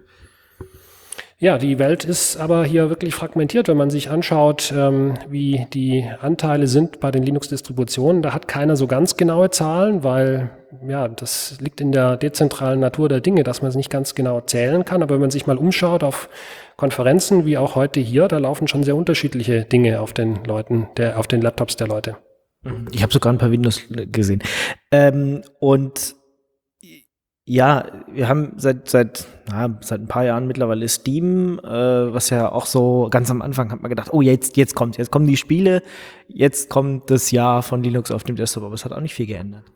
Ja, die Welt ist aber hier wirklich fragmentiert, wenn man sich anschaut, ähm, wie die Anteile sind bei den Linux-Distributionen. Da hat keiner so ganz genaue Zahlen, weil ja, das liegt in der dezentralen Natur der Dinge, dass man es nicht ganz genau zählen kann. Aber wenn man sich mal umschaut auf Konferenzen, wie auch heute hier, da laufen schon sehr unterschiedliche Dinge auf den Leuten, der, auf den Laptops der Leute. Ich habe sogar ein paar Windows gesehen. Ähm, und ja, wir haben seit seit na, seit ein paar Jahren mittlerweile Steam, äh, was ja auch so ganz am Anfang hat man gedacht, oh jetzt jetzt kommt, jetzt kommen die Spiele, jetzt kommt das Jahr von Linux auf dem Desktop, aber es hat auch nicht viel geändert.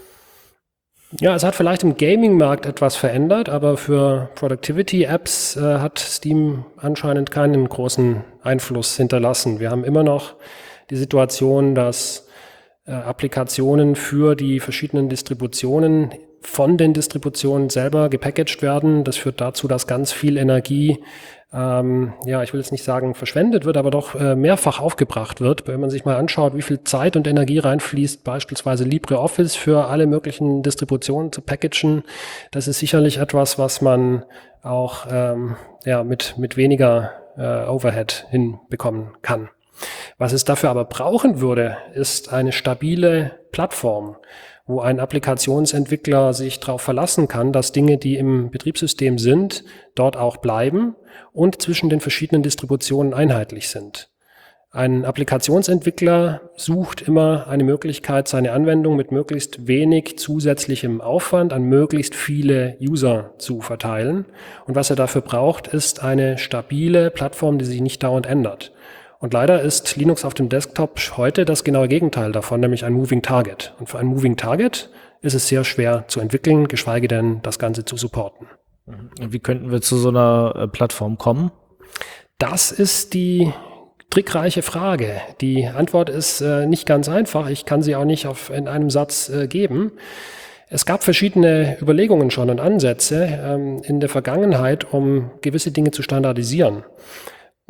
Ja, es hat vielleicht im Gaming-Markt etwas verändert, aber für Productivity-Apps äh, hat Steam anscheinend keinen großen Einfluss hinterlassen. Wir haben immer noch die Situation, dass äh, Applikationen für die verschiedenen Distributionen von den Distributionen selber gepackaged werden. Das führt dazu, dass ganz viel Energie, ähm, ja, ich will jetzt nicht sagen verschwendet wird, aber doch äh, mehrfach aufgebracht wird. Wenn man sich mal anschaut, wie viel Zeit und Energie reinfließt, beispielsweise LibreOffice für alle möglichen Distributionen zu packagen, das ist sicherlich etwas, was man auch ähm, ja, mit, mit weniger äh, Overhead hinbekommen kann. Was es dafür aber brauchen würde, ist eine stabile Plattform, wo ein Applikationsentwickler sich darauf verlassen kann, dass Dinge, die im Betriebssystem sind, dort auch bleiben und zwischen den verschiedenen Distributionen einheitlich sind. Ein Applikationsentwickler sucht immer eine Möglichkeit, seine Anwendung mit möglichst wenig zusätzlichem Aufwand an möglichst viele User zu verteilen. Und was er dafür braucht, ist eine stabile Plattform, die sich nicht dauernd ändert. Und leider ist Linux auf dem Desktop heute das genaue Gegenteil davon, nämlich ein Moving Target. Und für ein Moving Target ist es sehr schwer zu entwickeln, geschweige denn das Ganze zu supporten. Und wie könnten wir zu so einer äh, Plattform kommen? Das ist die trickreiche Frage. Die Antwort ist äh, nicht ganz einfach. Ich kann sie auch nicht auf, in einem Satz äh, geben. Es gab verschiedene Überlegungen schon und Ansätze ähm, in der Vergangenheit, um gewisse Dinge zu standardisieren.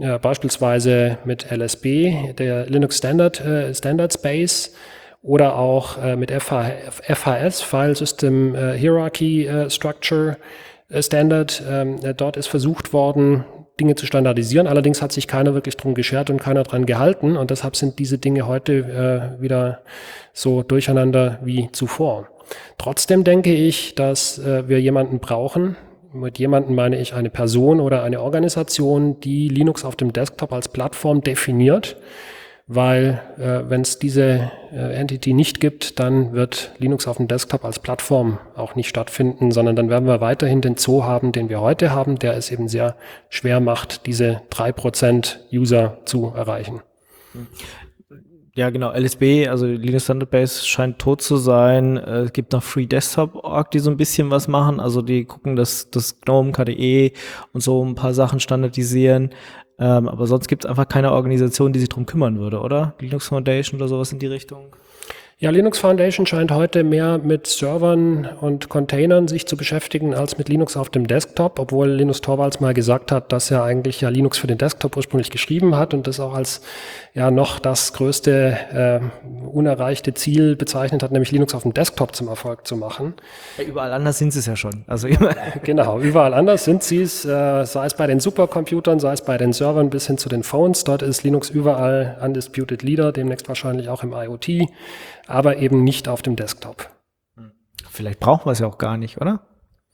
ja, beispielsweise mit L S B, der Linux Standard, äh, Standard Space, oder auch äh, mit F H S, File System äh, Hierarchy äh, Structure äh, Standard. Ähm, äh, dort ist versucht worden, Dinge zu standardisieren. Allerdings hat sich keiner wirklich drum geschert und keiner dran gehalten. Und deshalb sind diese Dinge heute äh, wieder so durcheinander wie zuvor. Trotzdem denke ich, dass äh, wir jemanden brauchen. Mit jemanden meine ich eine Person oder eine Organisation, die Linux auf dem Desktop als Plattform definiert. Weil äh, wenn es diese äh, Entity nicht gibt, dann wird Linux auf dem Desktop als Plattform auch nicht stattfinden, sondern dann werden wir weiterhin den Zoo haben, den wir heute haben, der es eben sehr schwer macht, diese drei Prozent User zu erreichen. Ja, genau, L S B, also Linux Standard Base scheint tot zu sein. Äh, Es gibt noch Free Desktop Punkt org, die so ein bisschen was machen. Also die gucken, dass das GNOME, K D E und so ein paar Sachen standardisieren. Ähm, aber sonst gibt es einfach keine Organisation, die sich drum kümmern würde, oder? Linux Foundation oder sowas in die Richtung? Ja, Linux Foundation scheint heute mehr mit Servern und Containern sich zu beschäftigen als mit Linux auf dem Desktop, obwohl Linus Torvalds mal gesagt hat, dass er eigentlich ja Linux für den Desktop ursprünglich geschrieben hat und das auch als ja noch das größte äh, unerreichte Ziel bezeichnet hat, nämlich Linux auf dem Desktop zum Erfolg zu machen. Ja, überall anders sind sie es ja schon. Also immer. Genau, überall anders sind sie es, äh, sei es bei den Supercomputern, sei es bei den Servern bis hin zu den Phones. Dort ist Linux überall undisputed leader, demnächst wahrscheinlich auch im IoT, aber eben nicht auf dem Desktop. Vielleicht brauchen wir es ja auch gar nicht, oder?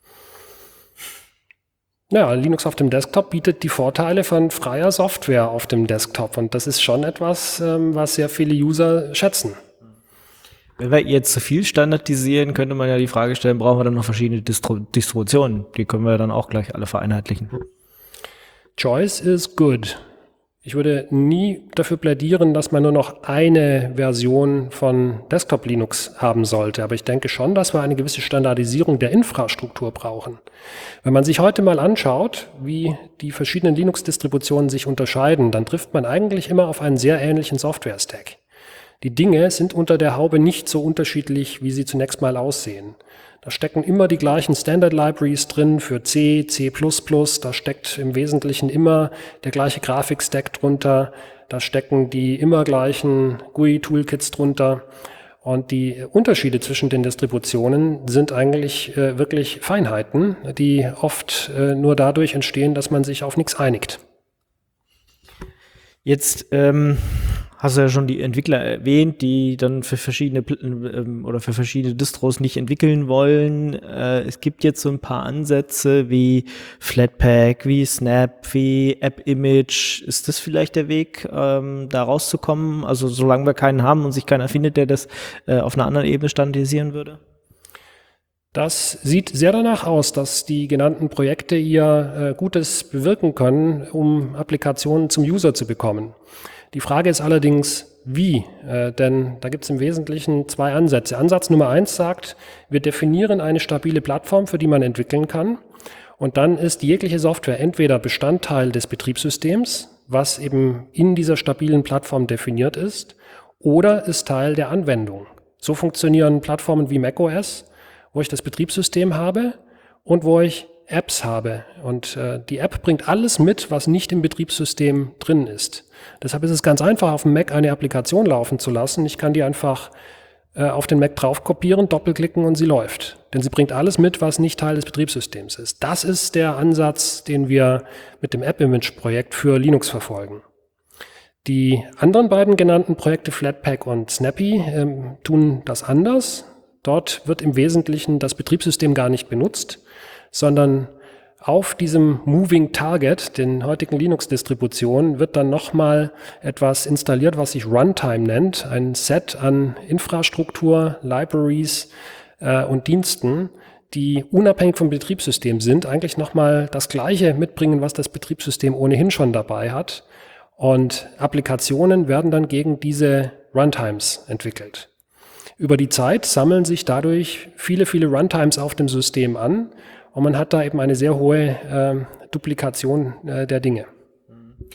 Ja, Linux auf dem Desktop bietet die Vorteile von freier Software auf dem Desktop und das ist schon etwas, ähm, was sehr viele User schätzen. Wenn wir jetzt zu viel standardisieren, könnte man ja die Frage stellen, brauchen wir dann noch verschiedene Distro- Distributionen? Die können wir dann auch gleich alle vereinheitlichen. Choice is good. Ich würde nie dafür plädieren, dass man nur noch eine Version von Desktop Linux haben sollte. Aber ich denke schon, dass wir eine gewisse Standardisierung der Infrastruktur brauchen. Wenn man sich heute mal anschaut, wie die verschiedenen Linux-Distributionen sich unterscheiden, dann trifft man eigentlich immer auf einen sehr ähnlichen Software-Stack. Die Dinge sind unter der Haube nicht so unterschiedlich, wie sie zunächst mal aussehen. Da stecken immer die gleichen Standard-Libraries drin für C, C plus plus, da steckt im Wesentlichen immer der gleiche Grafik-Stack drunter, da stecken die immer gleichen G U I-Toolkits drunter und die Unterschiede zwischen den Distributionen sind eigentlich äh, wirklich Feinheiten, die oft äh, nur dadurch entstehen, dass man sich auf nichts einigt. Jetzt ähm, hast du ja schon die Entwickler erwähnt, die dann für verschiedene ähm, oder für verschiedene Distros nicht entwickeln wollen. Äh, es gibt jetzt so ein paar Ansätze wie Flatpak, wie Snap, wie AppImage. Ist das vielleicht der Weg, ähm, da rauszukommen? Also solange wir keinen haben und sich keiner findet, der das äh, auf einer anderen Ebene standardisieren würde? Das sieht sehr danach aus, dass die genannten Projekte hier äh, Gutes bewirken können, um Applikationen zum User zu bekommen. Die Frage ist allerdings, wie? Äh, denn da gibt es im Wesentlichen zwei Ansätze. Ansatz Nummer eins sagt, wir definieren eine stabile Plattform, für die man entwickeln kann. Und dann ist jegliche Software entweder Bestandteil des Betriebssystems, was eben in dieser stabilen Plattform definiert ist, oder ist Teil der Anwendung. So funktionieren Plattformen wie macOS, wo ich das Betriebssystem habe und wo ich Apps habe. Und äh, die App bringt alles mit, was nicht im Betriebssystem drin ist. Deshalb ist es ganz einfach, auf dem Mac eine Applikation laufen zu lassen. Ich kann die einfach äh, auf den Mac drauf kopieren, doppelklicken und sie läuft. Denn sie bringt alles mit, was nicht Teil des Betriebssystems ist. Das ist der Ansatz, den wir mit dem AppImage-Projekt für Linux verfolgen. Die anderen beiden genannten Projekte, Flatpak und Snappy, ähm, tun das anders. Dort wird im Wesentlichen das Betriebssystem gar nicht benutzt, sondern auf diesem Moving Target, den heutigen Linux-Distributionen, wird dann nochmal etwas installiert, was sich Runtime nennt, ein Set an Infrastruktur, Libraries äh, und Diensten, die unabhängig vom Betriebssystem sind, eigentlich nochmal das Gleiche mitbringen, was das Betriebssystem ohnehin schon dabei hat. Und Applikationen werden dann gegen diese Runtimes entwickelt. Über die Zeit sammeln sich dadurch viele, viele Runtimes auf dem System an und man hat da eben eine sehr hohe äh, Duplikation äh, der Dinge.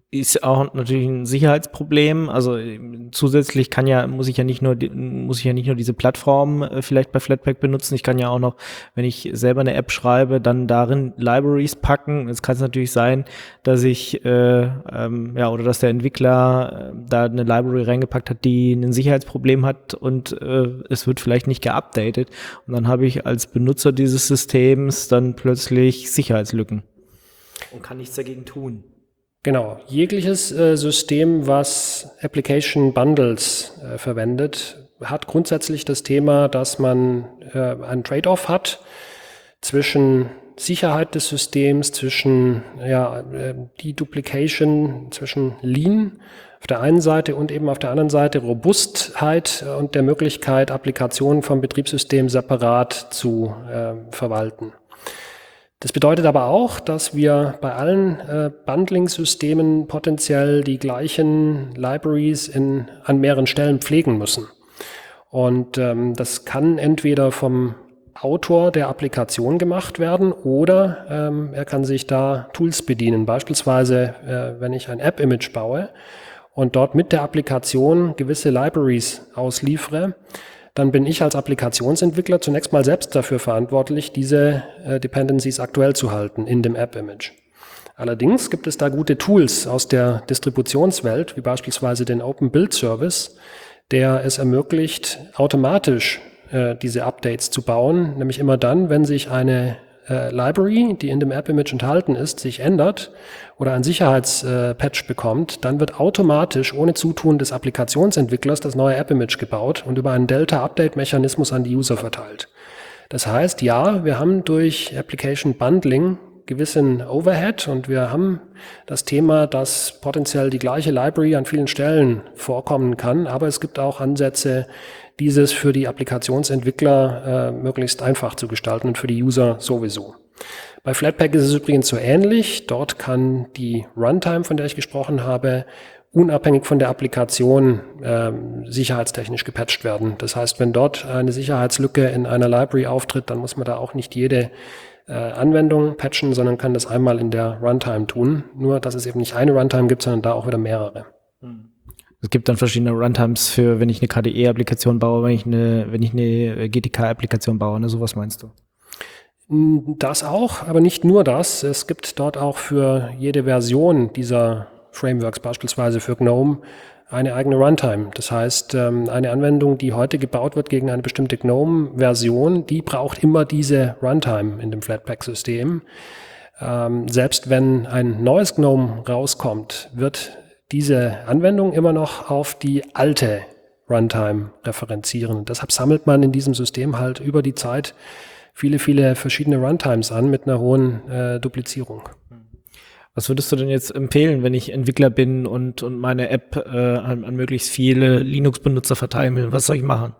ist auch natürlich ein Sicherheitsproblem. Also äh, zusätzlich kann ja, muss ich ja nicht nur, die- muss ich ja nicht nur diese Plattform äh, vielleicht bei Flatpak benutzen. Ich kann ja auch noch, wenn ich selber eine App schreibe, dann darin Libraries packen. Jetzt kann es natürlich sein, dass ich, äh, ähm, ja, oder dass der Entwickler äh, da eine Library reingepackt hat, die ein Sicherheitsproblem hat und äh, es wird vielleicht nicht geupdatet. Und dann habe ich als Benutzer dieses Systems dann plötzlich Sicherheitslücken und kann nichts dagegen tun. Genau, jegliches äh, System, was Application Bundles äh, verwendet, hat grundsätzlich das Thema, dass man äh, einen Trade-off hat zwischen Sicherheit des Systems, zwischen ja, äh, Deduplication, zwischen Lean auf der einen Seite und eben auf der anderen Seite Robustheit äh, und der Möglichkeit, Applikationen vom Betriebssystem separat zu äh, verwalten. Das bedeutet aber auch, dass wir bei allen äh, Bundling-Systemen potenziell die gleichen Libraries in, an mehreren Stellen pflegen müssen. Und ähm, das kann entweder vom Autor der Applikation gemacht werden oder ähm, er kann sich da Tools bedienen. Beispielsweise, äh, wenn ich ein App-Image baue und dort mit der Applikation gewisse Libraries ausliefere, dann bin ich als Applikationsentwickler zunächst mal selbst dafür verantwortlich, diese äh, Dependencies aktuell zu halten in dem App-Image. Allerdings gibt es da gute Tools aus der Distributionswelt, wie beispielsweise den Open Build Service, der es ermöglicht, automatisch äh, diese Updates zu bauen, nämlich immer dann, wenn sich eine äh, Library, die in dem App-Image enthalten ist, sich ändert oder ein Sicherheitspatch äh, bekommt, dann wird automatisch ohne Zutun des Applikationsentwicklers das neue App-Image gebaut und über einen Delta-Update-Mechanismus an die User verteilt. Das heißt, ja, wir haben durch Application Bundling gewissen Overhead und wir haben das Thema, dass potenziell die gleiche Library an vielen Stellen vorkommen kann, aber es gibt auch Ansätze, dieses für die Applikationsentwickler äh, möglichst einfach zu gestalten und für die User sowieso. Bei Flatpak ist es übrigens so ähnlich. Dort kann die Runtime, von der ich gesprochen habe, unabhängig von der Applikation äh, sicherheitstechnisch gepatcht werden. Das heißt, wenn dort eine Sicherheitslücke in einer Library auftritt, dann muss man da auch nicht jede äh, Anwendung patchen, sondern kann das einmal in der Runtime tun. Nur, dass es eben nicht eine Runtime gibt, sondern da auch wieder mehrere. Es gibt dann verschiedene Runtimes für, wenn ich eine K D E-Applikation baue, wenn ich eine, wenn ich eine G T K-Applikation baue, ne, sowas meinst du? Das auch, aber nicht nur das. Es gibt dort auch für jede Version dieser Frameworks, beispielsweise für GNOME, eine eigene Runtime. Das heißt, eine Anwendung, die heute gebaut wird gegen eine bestimmte GNOME-Version, die braucht immer diese Runtime in dem Flatpak-System. Selbst wenn ein neues GNOME rauskommt, wird diese Anwendung immer noch auf die alte Runtime referenzieren. Deshalb sammelt man in diesem System halt über die Zeit viele, viele verschiedene Runtimes an mit einer hohen äh, Duplizierung. Was würdest du denn jetzt empfehlen, wenn ich Entwickler bin und, und meine App äh, an, an möglichst viele Linux-Benutzer verteilen will? Was soll ich machen?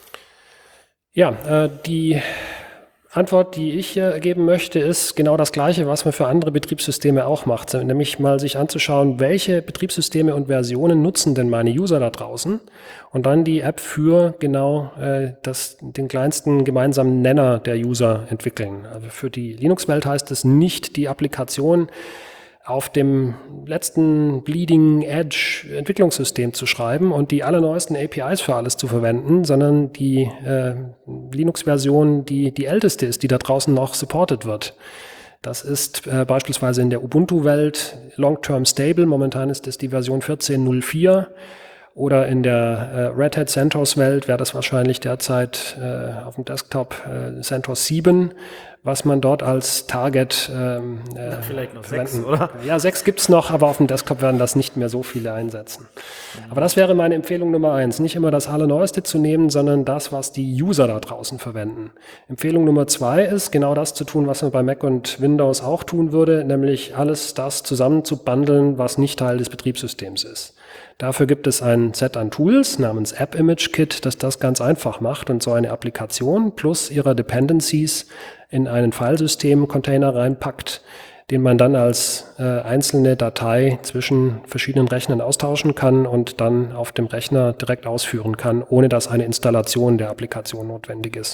Ja, äh, die Antwort, die ich äh, geben möchte, ist genau das Gleiche, was man für andere Betriebssysteme auch macht, nämlich mal sich anzuschauen, welche Betriebssysteme und Versionen nutzen denn meine User da draußen und dann die App für genau äh, das, den kleinsten gemeinsamen Nenner der User entwickeln. Also für die Linux-Welt heißt es nicht die Applikation auf dem letzten Bleeding Edge Entwicklungssystem zu schreiben und die allerneuesten A P Is für alles zu verwenden, sondern die äh, Linux-Version, die die älteste ist, die da draußen noch supported wird. Das ist äh, beispielsweise in der Ubuntu-Welt Long-Term Stable. Momentan ist es die Version vierzehn Punkt null vier. Oder in der äh, Red Hat CentOS-Welt wäre das wahrscheinlich derzeit äh, auf dem Desktop äh, CentOS sieben, was man dort als Target ähm, äh, vielleicht noch verwenden. sechs, oder? Ja, sechs gibt's noch, aber auf dem Desktop werden das nicht mehr so viele einsetzen. Mhm. Aber das wäre meine Empfehlung Nummer eins. Nicht immer das Allerneueste zu nehmen, sondern das, was die User da draußen verwenden. Empfehlung Nummer zwei ist, genau das zu tun, was man bei Mac und Windows auch tun würde, nämlich alles das zusammen zu bundeln, was nicht Teil des Betriebssystems ist. Dafür gibt es ein Set an Tools namens App Image Kit, das das ganz einfach macht und so eine Applikation plus ihrer Dependencies in einen Filesystem-Container reinpackt, den man dann als äh, einzelne Datei zwischen verschiedenen Rechnern austauschen kann und dann auf dem Rechner direkt ausführen kann, ohne dass eine Installation der Applikation notwendig ist.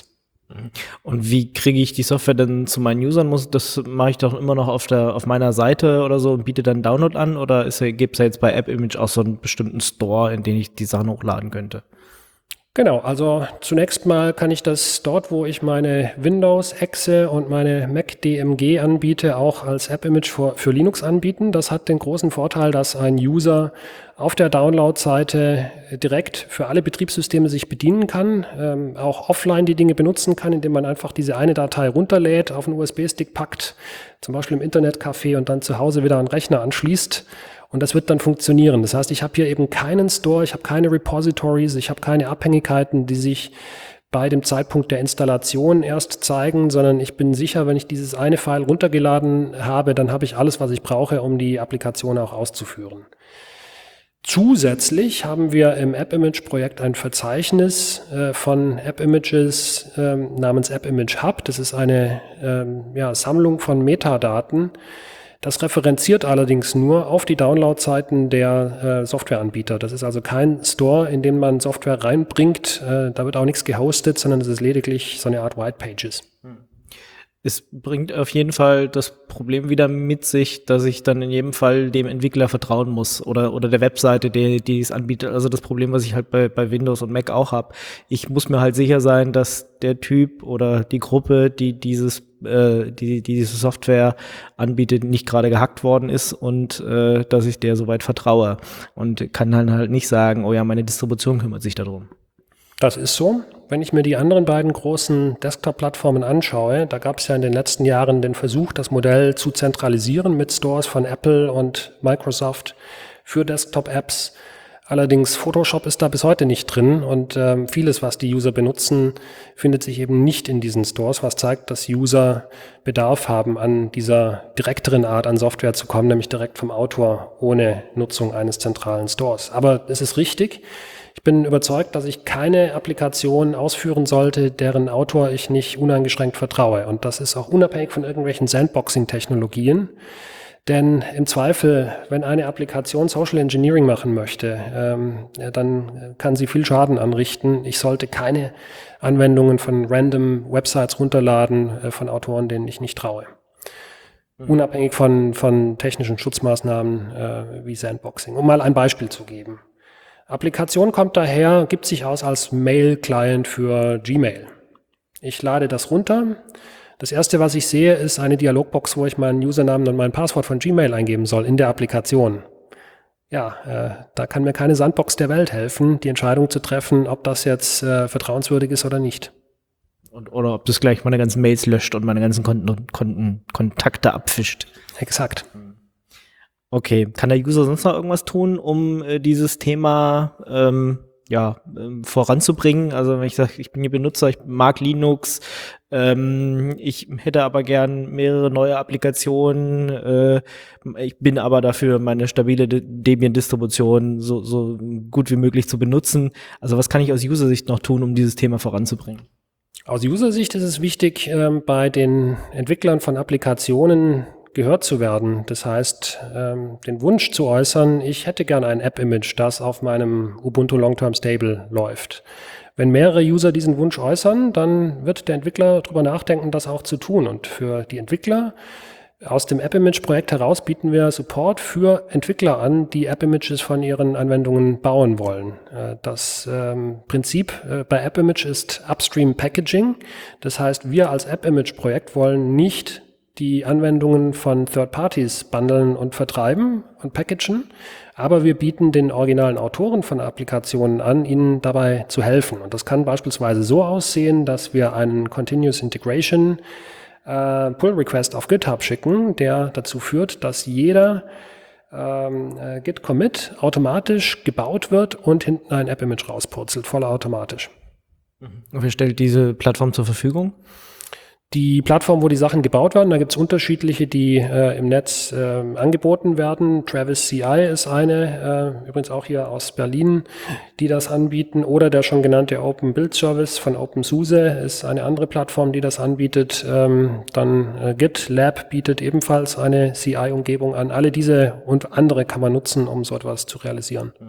Und wie kriege ich die Software denn zu meinen Usern? Muss, das mache ich doch immer noch auf der auf meiner Seite oder so und biete dann Download an? Oder gibt es ja jetzt bei AppImage auch so einen bestimmten Store, in den ich die Sachen hochladen könnte? Genau, also zunächst mal kann ich das dort, wo ich meine Windows-Exe und meine Mac-D M G anbiete, auch als AppImage für, für Linux anbieten. Das hat den großen Vorteil, dass ein User auf der Download-Seite direkt für alle Betriebssysteme sich bedienen kann, ähm, auch offline die Dinge benutzen kann, indem man einfach diese eine Datei runterlädt, auf einen U S B-Stick packt, zum Beispiel im Internetcafé und dann zu Hause wieder einen Rechner anschließt. Und das wird dann funktionieren. Das heißt, ich habe hier eben keinen Store, ich habe keine Repositories, ich habe keine Abhängigkeiten, die sich bei dem Zeitpunkt der Installation erst zeigen, sondern ich bin sicher, wenn ich dieses eine File runtergeladen habe, dann habe ich alles, was ich brauche, um die Applikation auch auszuführen. Zusätzlich haben wir im AppImage-Projekt ein Verzeichnis äh, von App-Images äh, namens AppImage Hub. Das ist eine äh, ja, Sammlung von Metadaten. Das referenziert allerdings nur auf die Download-Seiten der äh, Softwareanbieter. Das ist also kein Store, in den man Software reinbringt. Äh, da wird auch nichts gehostet, sondern es ist lediglich so eine Art White Pages. Es bringt auf jeden Fall das Problem wieder mit sich, dass ich dann in jedem Fall dem Entwickler vertrauen muss oder oder der Webseite, die, die es anbietet. Also das Problem, was ich halt bei, bei Windows und Mac auch habe. Ich muss mir halt sicher sein, dass der Typ oder die Gruppe, die dieses äh, die, die diese Software anbietet, nicht gerade gehackt worden ist und äh, dass ich der soweit vertraue. Und kann dann halt nicht sagen, oh ja, meine Distribution kümmert sich darum. Das ist so. Wenn ich mir die anderen beiden großen Desktop-Plattformen anschaue, da gab es ja in den letzten Jahren den Versuch, das Modell zu zentralisieren mit Stores von Apple und Microsoft für Desktop-Apps. Allerdings Photoshop ist da bis heute nicht drin und ähm, vieles, was die User benutzen, findet sich eben nicht in diesen Stores, was zeigt, dass User Bedarf haben, an dieser direkteren Art an Software zu kommen, nämlich direkt vom Autor ohne Nutzung eines zentralen Stores. Aber es ist richtig. Ich bin überzeugt, dass ich keine Applikation ausführen sollte, deren Autor ich nicht uneingeschränkt vertraue. Und das ist auch unabhängig von irgendwelchen Sandboxing-Technologien. Denn im Zweifel, wenn eine Applikation Social Engineering machen möchte, ähm, ja, dann kann sie viel Schaden anrichten. Ich sollte keine Anwendungen von random Websites runterladen äh, von Autoren, denen ich nicht traue. Mhm. Unabhängig von, von technischen Schutzmaßnahmen äh, wie Sandboxing. Um mal ein Beispiel zu geben. Applikation kommt daher, gibt sich aus als Mail-Client für Gmail. Ich lade das runter. Das erste, was ich sehe, ist eine Dialogbox, wo ich meinen Usernamen und mein Passwort von Gmail eingeben soll in der Applikation. Ja, äh, da kann mir keine Sandbox der Welt helfen, die Entscheidung zu treffen, ob das jetzt äh, vertrauenswürdig ist oder nicht. Und, oder ob das gleich meine ganzen Mails löscht und meine ganzen Konten, Konten, Kontakte abfischt. Exakt. Okay, kann der User sonst noch irgendwas tun, um äh, dieses Thema ähm, ja ähm, voranzubringen? Also wenn ich sage, ich bin hier Benutzer, ich mag Linux, ähm, ich hätte aber gern mehrere neue Applikationen, äh, ich bin aber dafür, meine stabile Debian-Distribution so, so gut wie möglich zu benutzen. Also was kann ich aus User-Sicht noch tun, um dieses Thema voranzubringen? Aus User-Sicht ist es wichtig, ähm, bei den Entwicklern von Applikationen gehört zu werden. Das heißt, ähm, den Wunsch zu äußern, ich hätte gerne ein App-Image, das auf meinem Ubuntu Long-Term Stable läuft. Wenn mehrere User diesen Wunsch äußern, dann wird der Entwickler darüber nachdenken, das auch zu tun. Und für die Entwickler aus dem App-Image-Projekt heraus bieten wir Support für Entwickler an, die App-Images von ihren Anwendungen bauen wollen. Äh, das ähm, Prinzip äh, bei App-Image ist Upstream Packaging. Das heißt, wir als App-Image-Projekt wollen nicht die Anwendungen von Third Parties bundeln und vertreiben und packagen, aber wir bieten den originalen Autoren von Applikationen an, ihnen dabei zu helfen. Und das kann beispielsweise so aussehen, dass wir einen Continuous Integration äh, Pull Request auf GitHub schicken, der dazu führt, dass jeder ähm, äh, Git Commit automatisch gebaut wird und hinten ein App-Image rauspurzelt, vollautomatisch. Und wer stellt diese Plattform zur Verfügung? Die Plattform, wo die Sachen gebaut werden, da gibt es unterschiedliche, die äh, im Netz äh, angeboten werden. Travis C I ist eine, äh, übrigens auch hier aus Berlin, die das anbieten. Oder der schon genannte Open Build Service von OpenSUSE ist eine andere Plattform, die das anbietet. Ähm, dann äh, GitLab bietet ebenfalls eine C I-Umgebung an. Alle diese und andere kann man nutzen, um so etwas zu realisieren.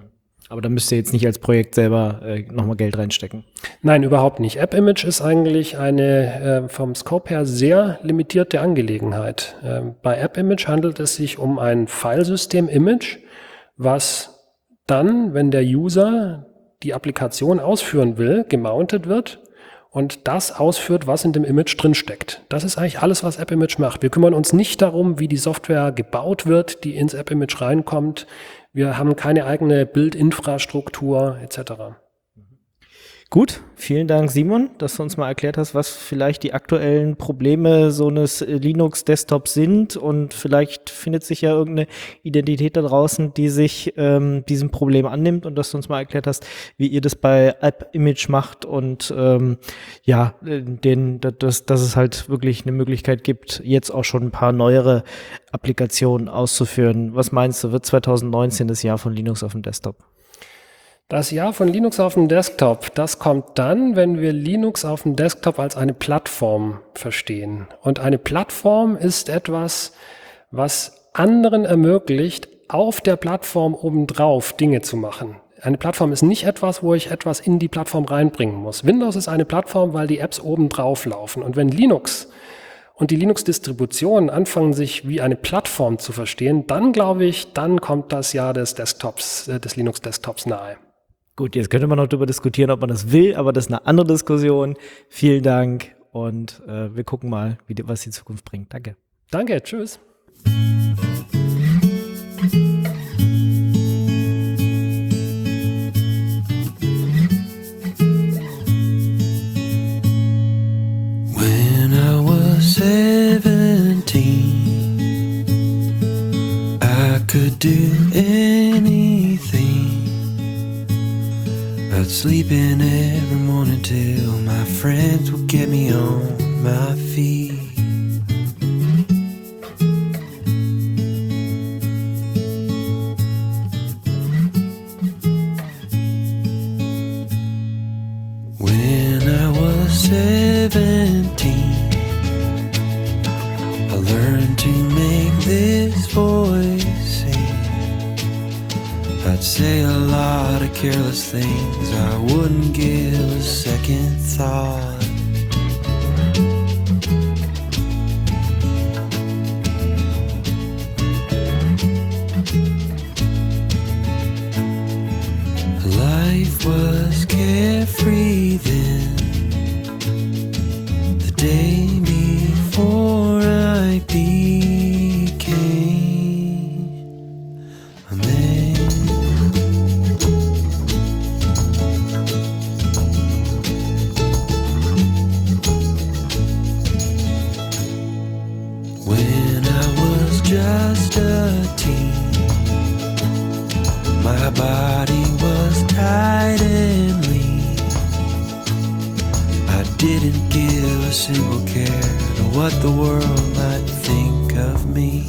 Aber da müsst ihr jetzt nicht als Projekt selber äh, nochmal Geld reinstecken. Nein, überhaupt nicht. AppImage ist eigentlich eine äh, vom Scope her sehr limitierte Angelegenheit. Ähm, bei AppImage handelt es sich um ein Filesystem-Image, was dann, wenn der User die Applikation ausführen will, gemountet wird und das ausführt, was in dem Image drinsteckt. Das ist eigentlich alles, was AppImage macht. Wir kümmern uns nicht darum, wie die Software gebaut wird, die ins AppImage reinkommt. Wir haben keine eigene Bildinfrastruktur et cetera. Gut, vielen Dank, Simon, dass du uns mal erklärt hast, was vielleicht die aktuellen Probleme so eines Linux-Desktops sind, und vielleicht findet sich ja irgendeine Identität da draußen, die sich ähm, diesem Problem annimmt, und dass du uns mal erklärt hast, wie ihr das bei AppImage macht und ähm, ja, den, dass, dass es halt wirklich eine Möglichkeit gibt, jetzt auch schon ein paar neuere Applikationen auszuführen. Was meinst du, wird zwanzig neunzehn das Jahr von Linux auf dem Desktop? Das Jahr von Linux auf dem Desktop, das kommt dann, wenn wir Linux auf dem Desktop als eine Plattform verstehen. Und eine Plattform ist etwas, was anderen ermöglicht, auf der Plattform obendrauf Dinge zu machen. Eine Plattform ist nicht etwas, wo ich etwas in die Plattform reinbringen muss. Windows ist eine Plattform, weil die Apps obendrauf laufen. Und wenn Linux und die Linux-Distributionen anfangen, sich wie eine Plattform zu verstehen, dann glaube ich, dann kommt das Jahr des Desktops, äh, des Linux-Desktops nahe. Gut, jetzt könnte man noch darüber diskutieren, ob man das will, aber das ist eine andere Diskussion. Vielen Dank, und äh, wir gucken mal, wie die, was die Zukunft bringt. Danke. Danke, tschüss. When I was seventeen, I could do anything. I'd sleep in every morning till my friends would get me on my feet. When I was seventeen, I learned to make this voice sing. I'd say a lot of careless things I wouldn't give a second thought. Life was carefree then, the day before I became a man. When I was just a teen, my body was tight and lean. I didn't give a single care to what the world might think of me.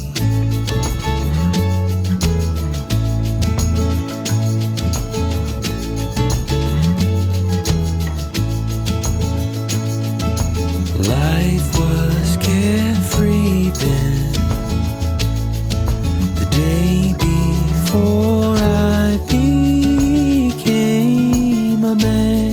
Life was carefree then, the day before I became a man.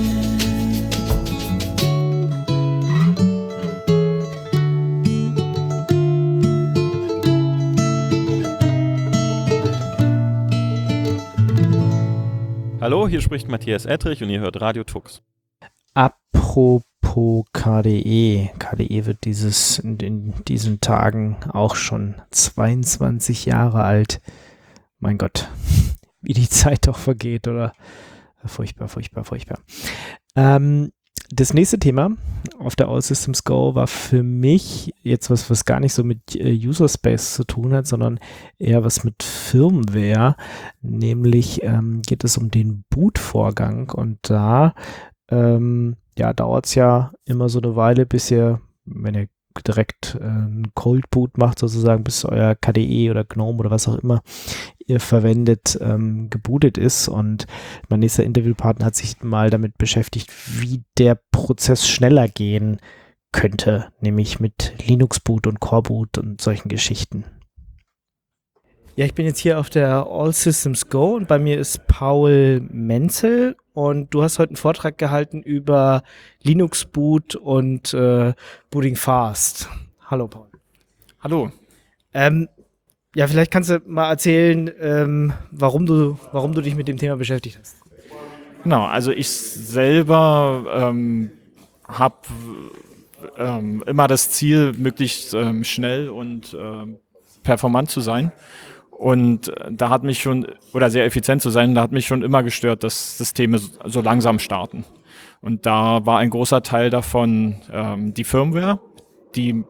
Hallo, hier spricht Matthias Ettrich und ihr hört Radio Tux. Apropos K D E. K D E wird dieses, in, in diesen Tagen auch schon zweiundzwanzig Jahre alt. Mein Gott, wie die Zeit doch vergeht, oder? Furchtbar, furchtbar, furchtbar. Ähm, das nächste Thema auf der OutSystems Go war für mich jetzt was, was gar nicht so mit äh, User Space zu tun hat, sondern eher was mit Firmware. Nämlich ähm, geht es um den Bootvorgang, und da ähm, ja, dauert es ja immer so eine Weile, bis ihr, wenn ihr direkt äh, einen Cold Boot macht sozusagen, bis euer K D E oder GNOME oder was auch immer ihr verwendet, ähm, gebootet ist. Und mein nächster Interviewpartner hat sich mal damit beschäftigt, wie der Prozess schneller gehen könnte, nämlich mit Linux Boot und Core Boot und solchen Geschichten. Ja, ich bin jetzt hier auf der All Systems Go und bei mir ist Paul Menzel und du hast heute einen Vortrag gehalten über Linux Boot und äh, Booting Fast. Hallo Paul. Hallo. Ähm, ja, vielleicht kannst du mal erzählen, ähm, warum du, warum du dich mit dem Thema beschäftigt hast. Genau, also ich selber ähm, habe ähm, immer das Ziel, möglichst ähm, schnell und ähm, performant zu sein. Und äh, da hat mich schon, oder sehr effizient zu sein, da hat mich schon immer gestört, dass Systeme so, so langsam starten. Und da war ein großer Teil davon ähm, die Firmware, die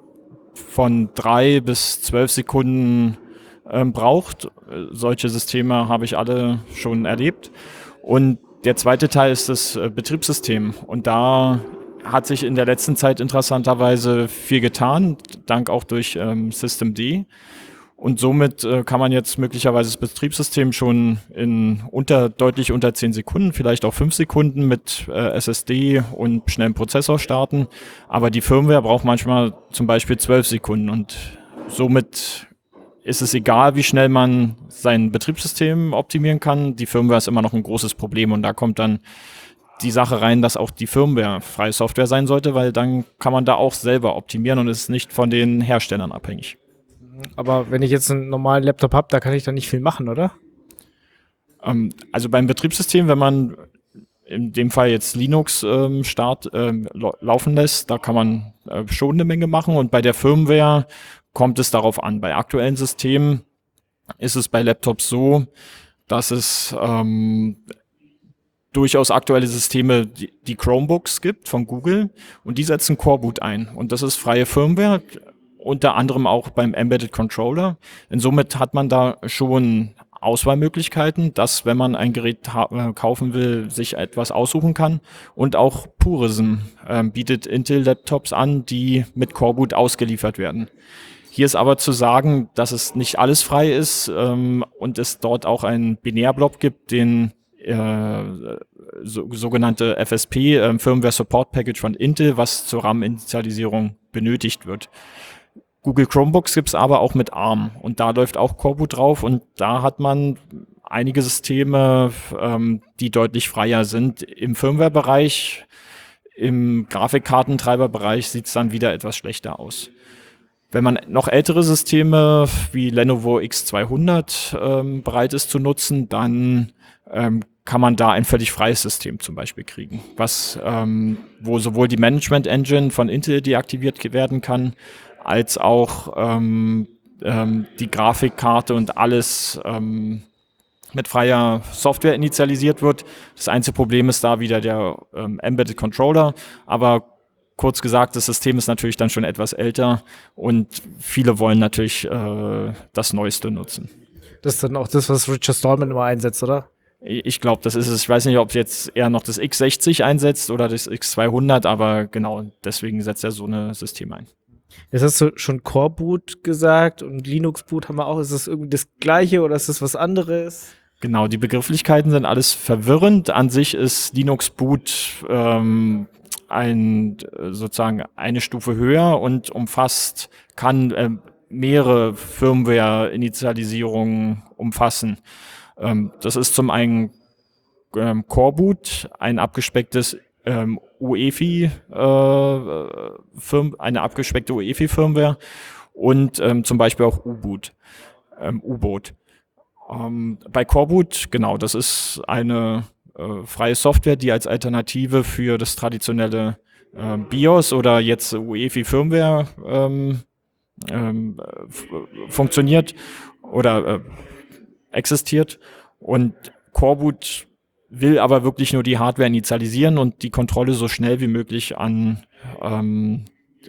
von drei bis zwölf Sekunden ähm, braucht. Solche Systeme habe ich alle schon erlebt. Und der zweite Teil ist das äh, Betriebssystem. Und da hat sich in der letzten Zeit interessanterweise viel getan, dank auch durch ähm, Systemd. Und somit äh, kann man jetzt möglicherweise das Betriebssystem schon in unter deutlich unter zehn Sekunden, vielleicht auch fünf Sekunden mit äh, S S D und schnellem Prozessor starten. Aber die Firmware braucht manchmal zum Beispiel zwölf Sekunden. Und somit ist es egal, wie schnell man sein Betriebssystem optimieren kann. Die Firmware ist immer noch ein großes Problem. Und da kommt dann die Sache rein, dass auch die Firmware freie Software sein sollte, weil dann kann man da auch selber optimieren und ist nicht von den Herstellern abhängig. Aber wenn ich jetzt einen normalen Laptop habe, da kann ich dann nicht viel machen, oder? Ähm, also beim Betriebssystem, wenn man in dem Fall jetzt Linux ähm, Start ähm, laufen lässt, da kann man äh, schon eine Menge machen. Und bei der Firmware kommt es darauf an. Bei aktuellen Systemen ist es bei Laptops so, dass es ähm, durchaus aktuelle Systeme, die, die Chromebooks gibt von Google und die setzen Coreboot ein. Und das ist freie Firmware, unter anderem auch beim Embedded Controller. Insomit hat man da schon Auswahlmöglichkeiten, dass, wenn man ein Gerät ha- kaufen will, sich etwas aussuchen kann. Und auch Purism äh, bietet Intel-Laptops an, die mit Coreboot ausgeliefert werden. Hier ist aber zu sagen, dass es nicht alles frei ist ähm, und es dort auch einen Binärblock gibt, den äh, so, sogenannte F S P, äh, Firmware Support Package von Intel, was zur RAM-Initialisierung benötigt wird. Google Chromebooks gibt's aber auch mit ARM und da läuft auch Coreboot drauf und da hat man einige Systeme, ähm, die deutlich freier sind. Im Firmware-Bereich, im Grafikkartentreiberbereich sieht's dann wieder etwas schlechter aus. Wenn man noch ältere Systeme wie Lenovo X zweihundert ähm, bereit ist zu nutzen, dann ähm, kann man da ein völlig freies System zum Beispiel kriegen, was ähm, wo sowohl die Management Engine von Intel deaktiviert werden kann, als auch ähm, ähm, die Grafikkarte und alles ähm, mit freier Software initialisiert wird. Das einzige Problem ist da wieder der ähm, Embedded Controller, aber kurz gesagt, das System ist natürlich dann schon etwas älter und viele wollen natürlich äh, das Neueste nutzen. Das ist dann auch das, was Richard Stallman immer einsetzt, oder? Ich glaube, das ist es. Ich weiß nicht, ob jetzt eher noch das X sechzig einsetzt oder das X zweihundert, aber genau deswegen setzt er so ein System ein. Jetzt hast du schon Coreboot gesagt und Linux Boot haben wir auch. Ist das irgendwie das Gleiche oder ist das was anderes? Genau, die Begrifflichkeiten sind alles verwirrend. An sich ist Linux Boot ähm, ein sozusagen eine Stufe höher und umfasst, kann äh, mehrere Firmware-Initialisierungen umfassen. Ähm, das ist zum einen ähm, Coreboot, ein abgespecktes ähm, U E F I, äh, Firm, eine abgespeckte U E F I-Firmware und ähm, zum Beispiel auch U-Boot, ähm, U-Boot. Ähm, bei Coreboot, genau, das ist eine äh, freie Software, die als Alternative für das traditionelle äh, BIOS oder jetzt U E F I-Firmware ähm, ähm, f- funktioniert oder äh, existiert. Und Coreboot will aber wirklich nur die Hardware initialisieren und die Kontrolle so schnell wie möglich an ähm,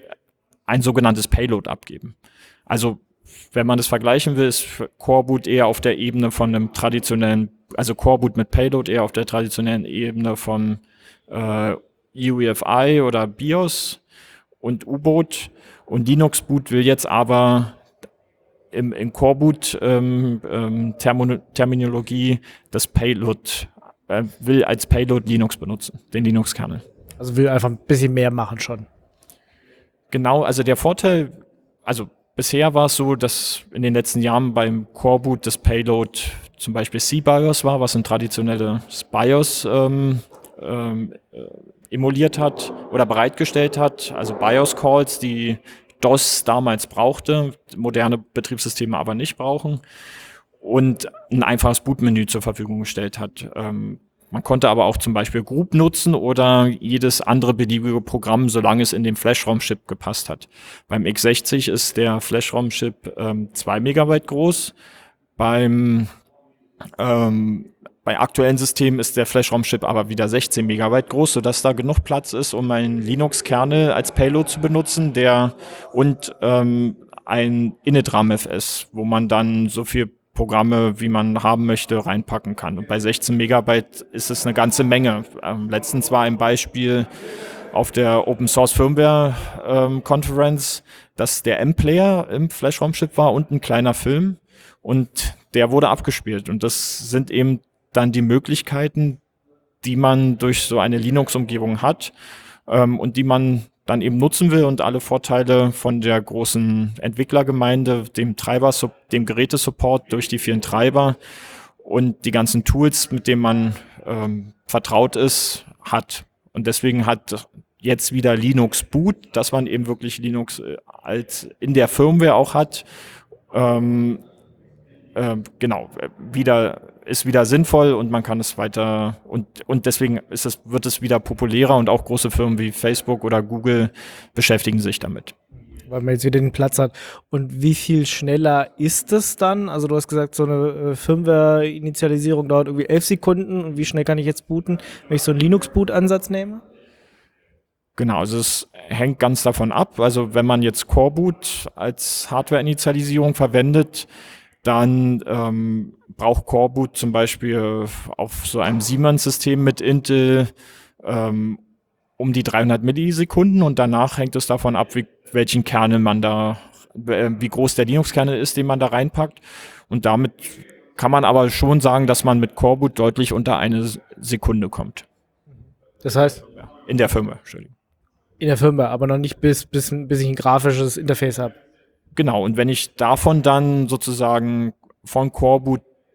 ein sogenanntes Payload abgeben. Also wenn man das vergleichen will, ist Coreboot eher auf der Ebene von einem traditionellen, also Coreboot mit Payload eher auf der traditionellen Ebene von äh, E U E F I oder BIOS und U-Boot. Und Linux Boot will jetzt aber im, im Coreboot ähm, ähm, Termino- Terminologie das Payload, äh, will als Payload Linux benutzen, den Linux-Kernel. Also will einfach ein bisschen mehr machen schon. Genau, also der Vorteil, also bisher war es so, dass in den letzten Jahren beim Coreboot das Payload zum Beispiel C-BIOS war, was ein traditionelles BIOS ähm, ähm, emuliert hat oder bereitgestellt hat, also BIOS-Calls, die DOS damals brauchte, moderne Betriebssysteme aber nicht brauchen, und ein einfaches Bootmenü zur Verfügung gestellt hat. Ähm, man konnte aber auch zum Beispiel Group nutzen oder jedes andere beliebige Programm, solange es in den Flash-ROM-Chip gepasst hat. Beim x sechzig ist der Flash-ROM-Chip ähm, zwei Megabyte groß. Beim ähm, bei aktuellen Systemen ist der Flash-ROM-Chip aber wieder sechzehn Megabyte groß, sodass da genug Platz ist, um einen Linux-Kernel als Payload zu benutzen, der und ähm, ein init-RAM-F S, wo man dann so viel Programme, wie man haben möchte, reinpacken kann. Und bei sechzehn Megabyte ist es eine ganze Menge. Ähm, letztens war ein Beispiel auf der Open Source Firmware ähm, Conference, dass der M-Player im Flash-ROM-Chip war und ein kleiner Film, und der wurde abgespielt. Und das sind eben dann die Möglichkeiten, die man durch so eine Linux-Umgebung hat ähm, und die man dann eben nutzen will, und alle Vorteile von der großen Entwicklergemeinde, dem Treiber, dem Gerätesupport durch die vielen Treiber und die ganzen Tools, mit denen man ähm, vertraut ist, hat. Und deswegen hat jetzt wieder Linux Boot, dass man eben wirklich Linux äh, als in der Firmware auch hat, ähm, äh, genau, wieder ist wieder sinnvoll, und man kann es weiter, und und deswegen ist es, wird es wieder populärer, und auch große Firmen wie Facebook oder Google beschäftigen sich damit. Weil man jetzt wieder den Platz hat. Und wie viel schneller ist es dann? Also du hast gesagt, so eine äh, Firmware-Initialisierung dauert irgendwie elf Sekunden. Und wie schnell kann ich jetzt booten, wenn ich so einen Linux-Boot-Ansatz nehme? Genau, also es hängt ganz davon ab. Also wenn man jetzt Coreboot als Hardware-Initialisierung verwendet, dann ähm, braucht Coreboot zum Beispiel auf so einem Siemens-System mit Intel ähm, um die dreihundert Millisekunden, und danach hängt es davon ab, wie, welchen Kernel man da, äh, wie groß der Linux-Kernel ist, den man da reinpackt. Und damit kann man aber schon sagen, dass man mit Coreboot deutlich unter eine Sekunde kommt. Das heißt? In der Firma, Entschuldigung. In der Firma, aber noch nicht bis, bis, bis ich ein grafisches Interface habe. Genau, und wenn ich davon dann sozusagen von Coreboot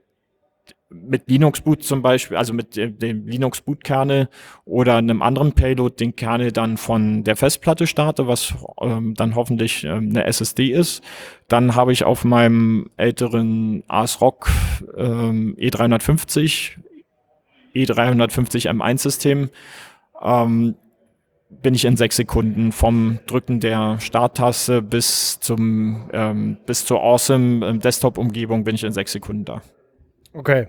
mit Linux Boot zum Beispiel, also mit dem, dem Linux Boot Kernel oder einem anderen Payload den Kernel dann von der Festplatte starte, was ähm, dann hoffentlich ähm, eine S S D ist, dann habe ich auf meinem älteren ASRock ähm, E dreihundertfünfzig, E dreihundertfünfzig M eins System, ähm, bin ich in sechs Sekunden vom Drücken der Starttaste bis zum ähm, bis zur Awesome Desktop-Umgebung bin ich in sechs Sekunden da. Okay.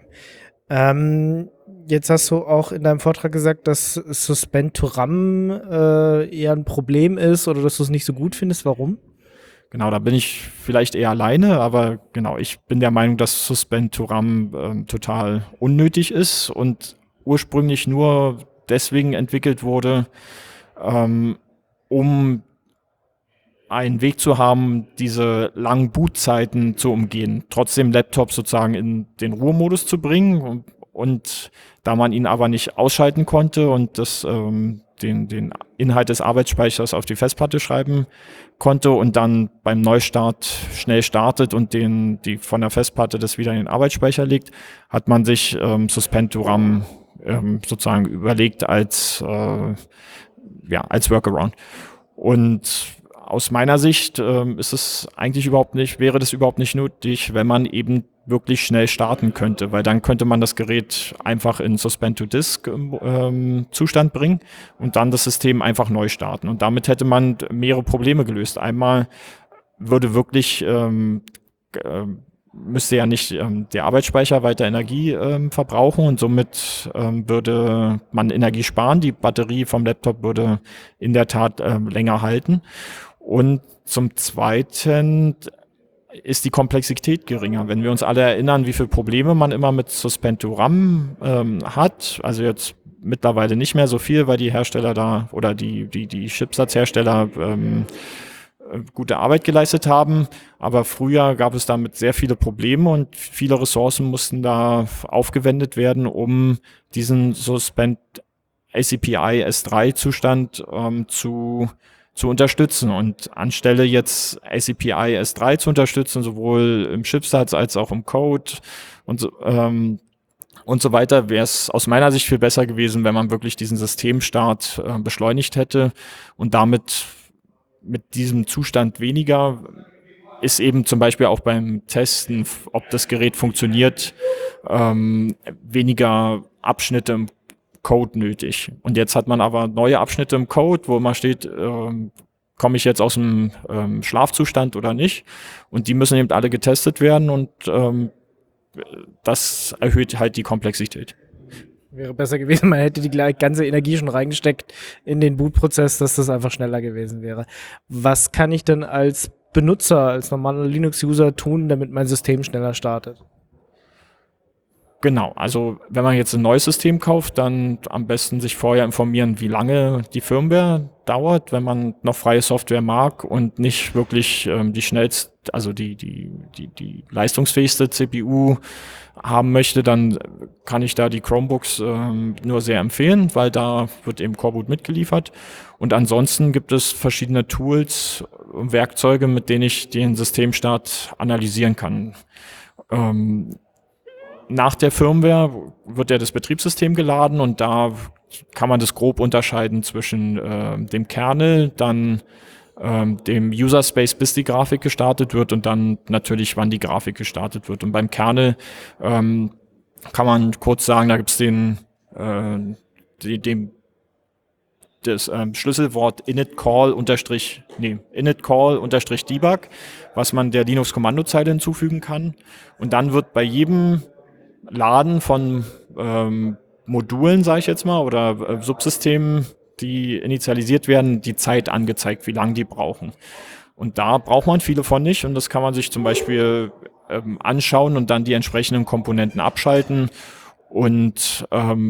Ähm, jetzt hast du auch in deinem Vortrag gesagt, dass Suspend to RAM äh, eher ein Problem ist oder dass du es nicht so gut findest. Warum? Genau, da bin ich vielleicht eher alleine, aber genau, ich bin der Meinung, dass Suspend to RAM ähm, total unnötig ist und ursprünglich nur deswegen entwickelt wurde, ähm, um einen Weg zu haben, diese langen Bootzeiten zu umgehen, trotzdem Laptop sozusagen in den Ruhemodus zu bringen, und, und da man ihn aber nicht ausschalten konnte und das, ähm, den, den Inhalt des Arbeitsspeichers auf die Festplatte schreiben konnte und dann beim Neustart schnell startet und den, die von der Festplatte das wieder in den Arbeitsspeicher legt, hat man sich ähm, Suspend to RAM ähm, sozusagen überlegt als, äh, ja, als Workaround. Und aus meiner Sicht ähm, ist es eigentlich überhaupt nicht, wäre das überhaupt nicht nötig, wenn man eben wirklich schnell starten könnte, weil dann könnte man das Gerät einfach in Suspend-to-Disk ähm, Zustand bringen und dann das System einfach neu starten. Und damit hätte man mehrere Probleme gelöst. Einmal würde wirklich, ähm, äh, müsste ja nicht ähm, der Arbeitsspeicher weiter Energie ähm, verbrauchen und somit ähm, würde man Energie sparen. Die Batterie vom Laptop würde in der Tat ähm, länger halten. Und zum Zweiten ist die Komplexität geringer. Wenn wir uns alle erinnern, wie viele Probleme man immer mit Suspend to RAM ähm, hat, also jetzt mittlerweile nicht mehr so viel, weil die Hersteller da oder die die die Chipsatzhersteller ähm, gute Arbeit geleistet haben, aber früher gab es damit sehr viele Probleme und viele Ressourcen mussten da aufgewendet werden, um diesen Suspend A C P I S drei Zustand ähm, zu zu unterstützen. Und anstelle jetzt A C P I S drei zu unterstützen, sowohl im Chipsatz als auch im Code und so, ähm, und so weiter, wäre es aus meiner Sicht viel besser gewesen, wenn man wirklich diesen Systemstart äh, beschleunigt hätte und damit mit diesem Zustand weniger ist eben zum Beispiel auch beim Testen, ob das Gerät funktioniert, ähm, weniger Abschnitte im Code nötig. Und jetzt hat man aber neue Abschnitte im Code, wo man steht, ähm, komme ich jetzt aus dem ähm, Schlafzustand oder nicht? Und die müssen eben alle getestet werden und ähm, das erhöht halt die Komplexität. Wäre besser gewesen, man hätte die gleich- ganze Energie schon reingesteckt in den Bootprozess, dass das einfach schneller gewesen wäre. Was kann ich denn als Benutzer, als normaler Linux-User tun, damit mein System schneller startet? Genau, also wenn man jetzt ein neues System kauft, dann am besten sich vorher informieren, wie lange die Firmware dauert, wenn man noch freie Software mag und nicht wirklich ähm, die schnellste, also die, die, die, die leistungsfähigste C P U haben möchte, dann kann ich da die Chromebooks ähm, nur sehr empfehlen, weil da wird eben Coreboot mitgeliefert. Und ansonsten gibt es verschiedene Tools und Werkzeuge, mit denen ich den Systemstart analysieren kann. Ähm, Nach der Firmware wird ja das Betriebssystem geladen und da kann man das grob unterscheiden zwischen äh, dem Kernel, dann ähm, dem User Space, bis die Grafik gestartet wird und dann natürlich, wann die Grafik gestartet wird. Und beim Kernel ähm, kann man kurz sagen, da gibt es den, äh, die, dem das ähm, Schlüsselwort initcall unterstrich, nee, initcall unterstrich debug, was man der Linux-Kommandozeile hinzufügen kann. Und dann wird bei jedem Laden von ähm, Modulen, sage ich jetzt mal, oder äh, Subsystemen, die initialisiert werden, die Zeit angezeigt, wie lange die brauchen. Und da braucht man viele von nicht und das kann man sich zum Beispiel ähm, anschauen und dann die entsprechenden Komponenten abschalten und ähm,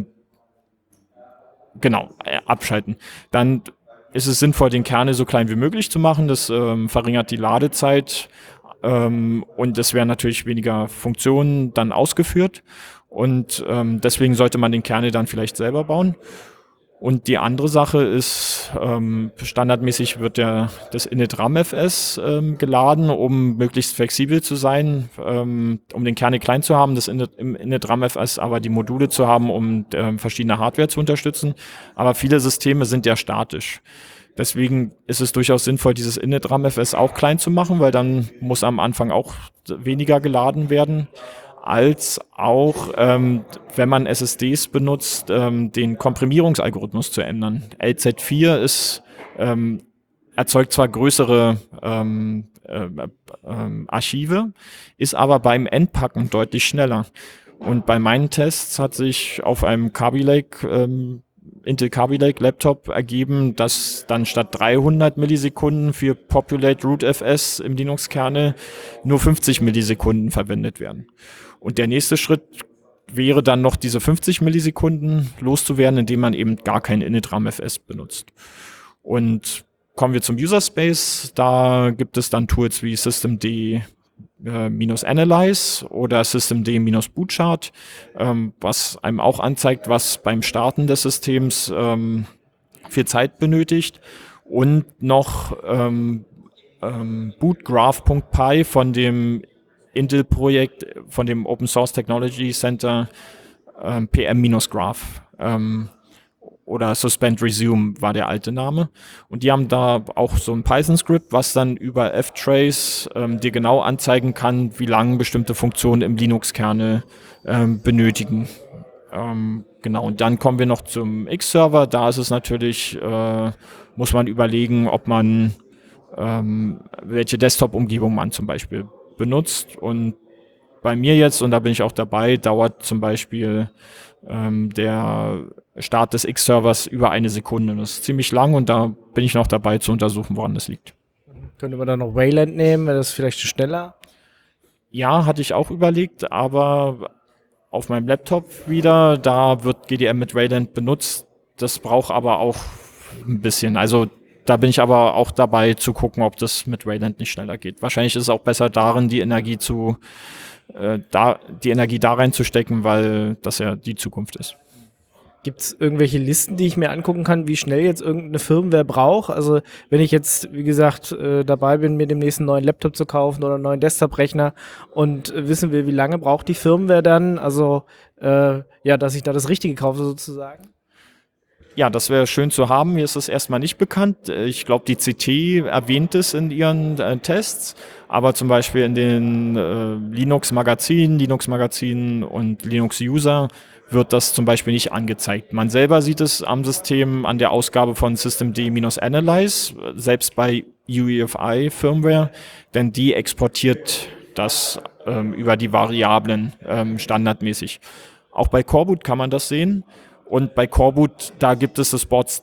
genau, äh, abschalten. Dann ist es sinnvoll, den Kernel so klein wie möglich zu machen. Das ähm, verringert die Ladezeit. Ähm, und es werden natürlich weniger Funktionen dann ausgeführt und ähm, deswegen sollte man den Kernel dann vielleicht selber bauen. Und die andere Sache ist, ähm, standardmäßig wird der, das init-ramfs ähm, geladen, um möglichst flexibel zu sein, ähm, um den Kernel klein zu haben, das init, im init-ramfs aber die Module zu haben, um ähm, verschiedene Hardware zu unterstützen. Aber viele Systeme sind ja statisch. Deswegen ist es durchaus sinnvoll, dieses init-ramfs auch klein zu machen, weil dann muss am Anfang auch weniger geladen werden, als auch, ähm, wenn man S S Ds benutzt, ähm, den Komprimierungsalgorithmus zu ändern. L Z vier ist, ähm, erzeugt zwar größere ähm, äh, äh, Archive, ist aber beim Entpacken deutlich schneller. Und bei meinen Tests hat sich auf einem Kaby Lake ähm, Intel Kaby Lake Laptop ergeben, dass dann statt dreihundert Millisekunden für Populate Root F S im Linux-Kernel nur fünfzig Millisekunden verwendet werden. Und der nächste Schritt wäre dann noch diese fünfzig Millisekunden loszuwerden, indem man eben gar kein init-ramfs benutzt. Und kommen wir zum User Space. Da gibt es dann Tools wie systemd Analyze oder systemd-bootchart, ähm, was einem auch anzeigt, was beim Starten des Systems ähm, viel Zeit benötigt. Und noch ähm, ähm, bootgraph.py von dem Intel-Projekt, von dem Open Source Technology Center, ähm, P M-Graph ähm, oder Suspend Resume war der alte Name. Und die haben da auch so ein Python-Skript, was dann über Ftrace ähm, dir genau anzeigen kann, wie lange bestimmte Funktionen im Linux-Kernel ähm, benötigen. Ähm, genau, und dann kommen wir noch zum X-Server. Da ist es natürlich, äh, muss man überlegen, ob man ähm, welche Desktop-Umgebung man zum Beispiel benutzt. Und bei mir jetzt, und da bin ich auch dabei, dauert zum Beispiel ähm, der Start des X-Servers über eine Sekunde. Das ist ziemlich lang und da bin ich noch dabei zu untersuchen, woran das liegt. Könnte man da noch Wayland nehmen? Wäre das vielleicht schneller? Ja, hatte ich auch überlegt, aber auf meinem Laptop wieder, da wird G D M mit Wayland benutzt. Das braucht aber auch ein bisschen. Also da bin ich aber auch dabei zu gucken, ob das mit Wayland nicht schneller geht. Wahrscheinlich ist es auch besser darin, die Energie zu äh, da die Energie da reinzustecken, weil das ja die Zukunft ist. Gibt es irgendwelche Listen, die ich mir angucken kann, wie schnell jetzt irgendeine Firmware braucht? Also wenn ich jetzt, wie gesagt, äh, dabei bin, mir demnächst einen neuen Laptop zu kaufen oder einen neuen Desktop-Rechner und äh, wissen will, wie lange braucht die Firmware dann? Also äh, ja, dass ich da das Richtige kaufe sozusagen. Ja, das wäre schön zu haben. Mir ist das erstmal nicht bekannt. Ich glaube, die C T erwähnt es in ihren äh, Tests, aber zum Beispiel in den äh, Linux-Magazinen, Linux-Magazinen und Linux-User wird das zum Beispiel nicht angezeigt. Man selber sieht es am System an der Ausgabe von systemd-analyze, selbst bei U E F I-Firmware, denn die exportiert das ähm, über die Variablen ähm, standardmäßig. Auch bei Coreboot kann man das sehen. Und bei Coreboot, da gibt es das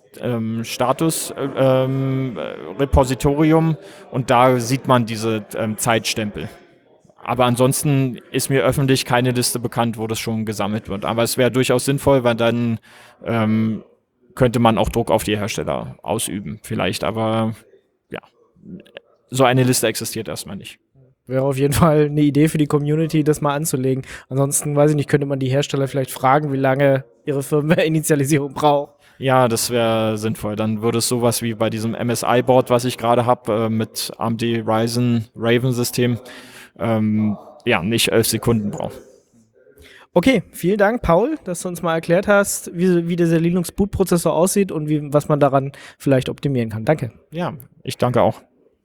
Board-Status-Repositorium ähm, und da sieht man diese ähm, Zeitstempel. Aber ansonsten ist mir öffentlich keine Liste bekannt, wo das schon gesammelt wird. Aber es wäre durchaus sinnvoll, weil dann ähm, könnte man auch Druck auf die Hersteller ausüben. Vielleicht, aber ja, so eine Liste existiert erstmal nicht. Wäre auf jeden Fall eine Idee für die Community, das mal anzulegen. Ansonsten, weiß ich nicht, könnte man die Hersteller vielleicht fragen, wie lange ihre Firmware-Initialisierung braucht. Ja, das wäre sinnvoll. Dann würde es sowas wie bei diesem M S I-Board, was ich gerade habe, äh, mit A M D Ryzen Raven-System, ähm, ja, nicht elf Sekunden brauchen. Okay, vielen Dank, Paul, dass du uns mal erklärt hast, wie, wie dieser Linux-Boot-Prozessor aussieht und wie, was man daran vielleicht optimieren kann. Danke. Ja, ich danke auch.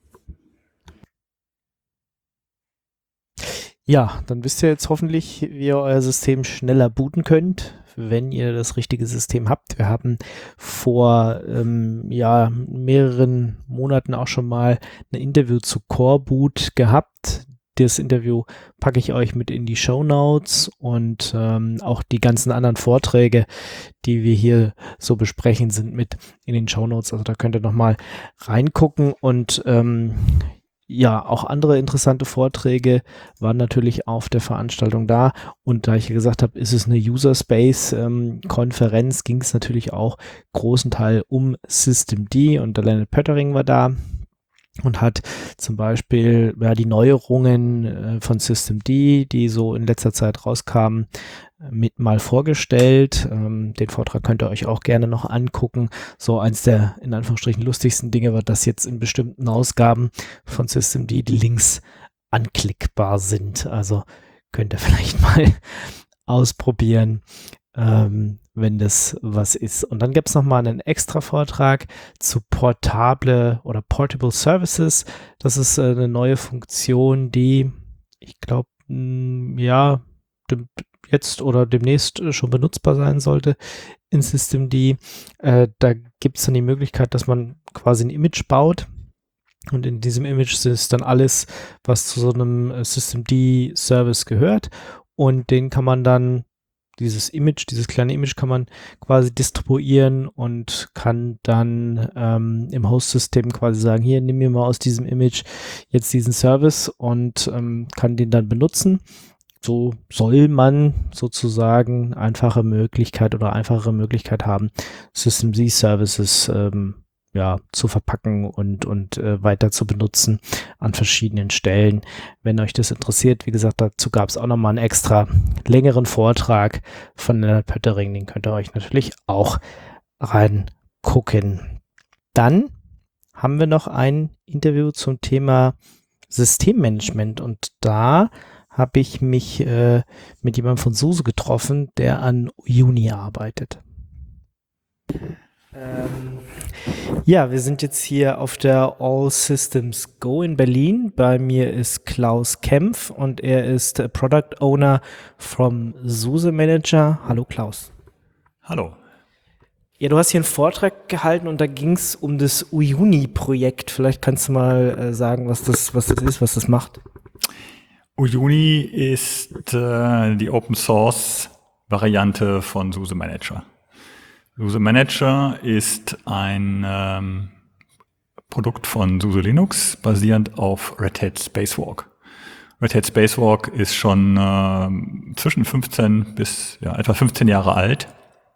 Ja, dann wisst ihr jetzt hoffentlich, wie ihr euer System schneller booten könnt, wenn ihr das richtige System habt. Wir haben vor ähm, ja, mehreren Monaten auch schon mal ein Interview zu Coreboot gehabt. Das Interview packe ich euch mit in die Shownotes und ähm, auch die ganzen anderen Vorträge, die wir hier so besprechen, sind mit in den Shownotes. Also da könnt ihr nochmal reingucken und ähm, ja, auch andere interessante Vorträge waren natürlich auf der Veranstaltung da und da ich ja gesagt habe, ist es eine User-Space-Konferenz, ähm, ging es natürlich auch großen Teil um Systemd und der Leonard Pöttering war da und hat zum Beispiel ja, die Neuerungen äh, von Systemd, die so in letzter Zeit rauskamen, mit mal vorgestellt. Ähm, den Vortrag könnt ihr euch auch gerne noch angucken. So eins der in Anführungsstrichen lustigsten Dinge war, dass jetzt in bestimmten Ausgaben von Systemd die Links anklickbar sind. Also könnt ihr vielleicht mal ausprobieren, ähm, wenn das was ist. Und dann gibt es nochmal einen extra Vortrag zu portable oder Portable Services. Das ist äh, eine neue Funktion, die ich glaube, ja, dem, jetzt oder demnächst schon benutzbar sein sollte in Systemd. Äh, da gibt es dann die Möglichkeit, dass man quasi ein Image baut und in diesem Image ist dann alles, was zu so einem Systemd-Service gehört und den kann man dann, dieses Image, dieses kleine Image kann man quasi distribuieren und kann dann ähm, im Host-System quasi sagen, hier, nimm mir mal aus diesem Image jetzt diesen Service und ähm, kann den dann benutzen. So soll man sozusagen einfache Möglichkeit oder einfachere Möglichkeit haben, Systemd-Services ähm, ja, zu verpacken und, und äh, weiter zu benutzen an verschiedenen Stellen. Wenn euch das interessiert, wie gesagt, dazu gab es auch nochmal einen extra längeren Vortrag von Leonard Pöttering, den könnt ihr euch natürlich auch reingucken. Dann haben wir noch ein Interview zum Thema Systemmanagement und da habe ich mich äh, mit jemandem von SUSE getroffen, der an Uyuni arbeitet. Ähm, ja, wir sind jetzt hier auf der All Systems Go in Berlin. Bei mir ist Klaus Kempf und er ist Product Owner vom SUSE Manager. Hallo Klaus. Hallo. Ja, du hast hier einen Vortrag gehalten und da ging es um das Uyuni-Projekt. Vielleicht kannst du mal äh, sagen, was das, was das ist, was das macht. Uyuni ist äh, die Open-Source-Variante von SUSE Manager. SUSE Manager ist ein ähm, Produkt von SUSE Linux, basierend auf Red Hat Spacewalk. Red Hat Spacewalk ist schon äh, zwischen fünfzehn bis ja, etwa fünfzehn Jahre alt.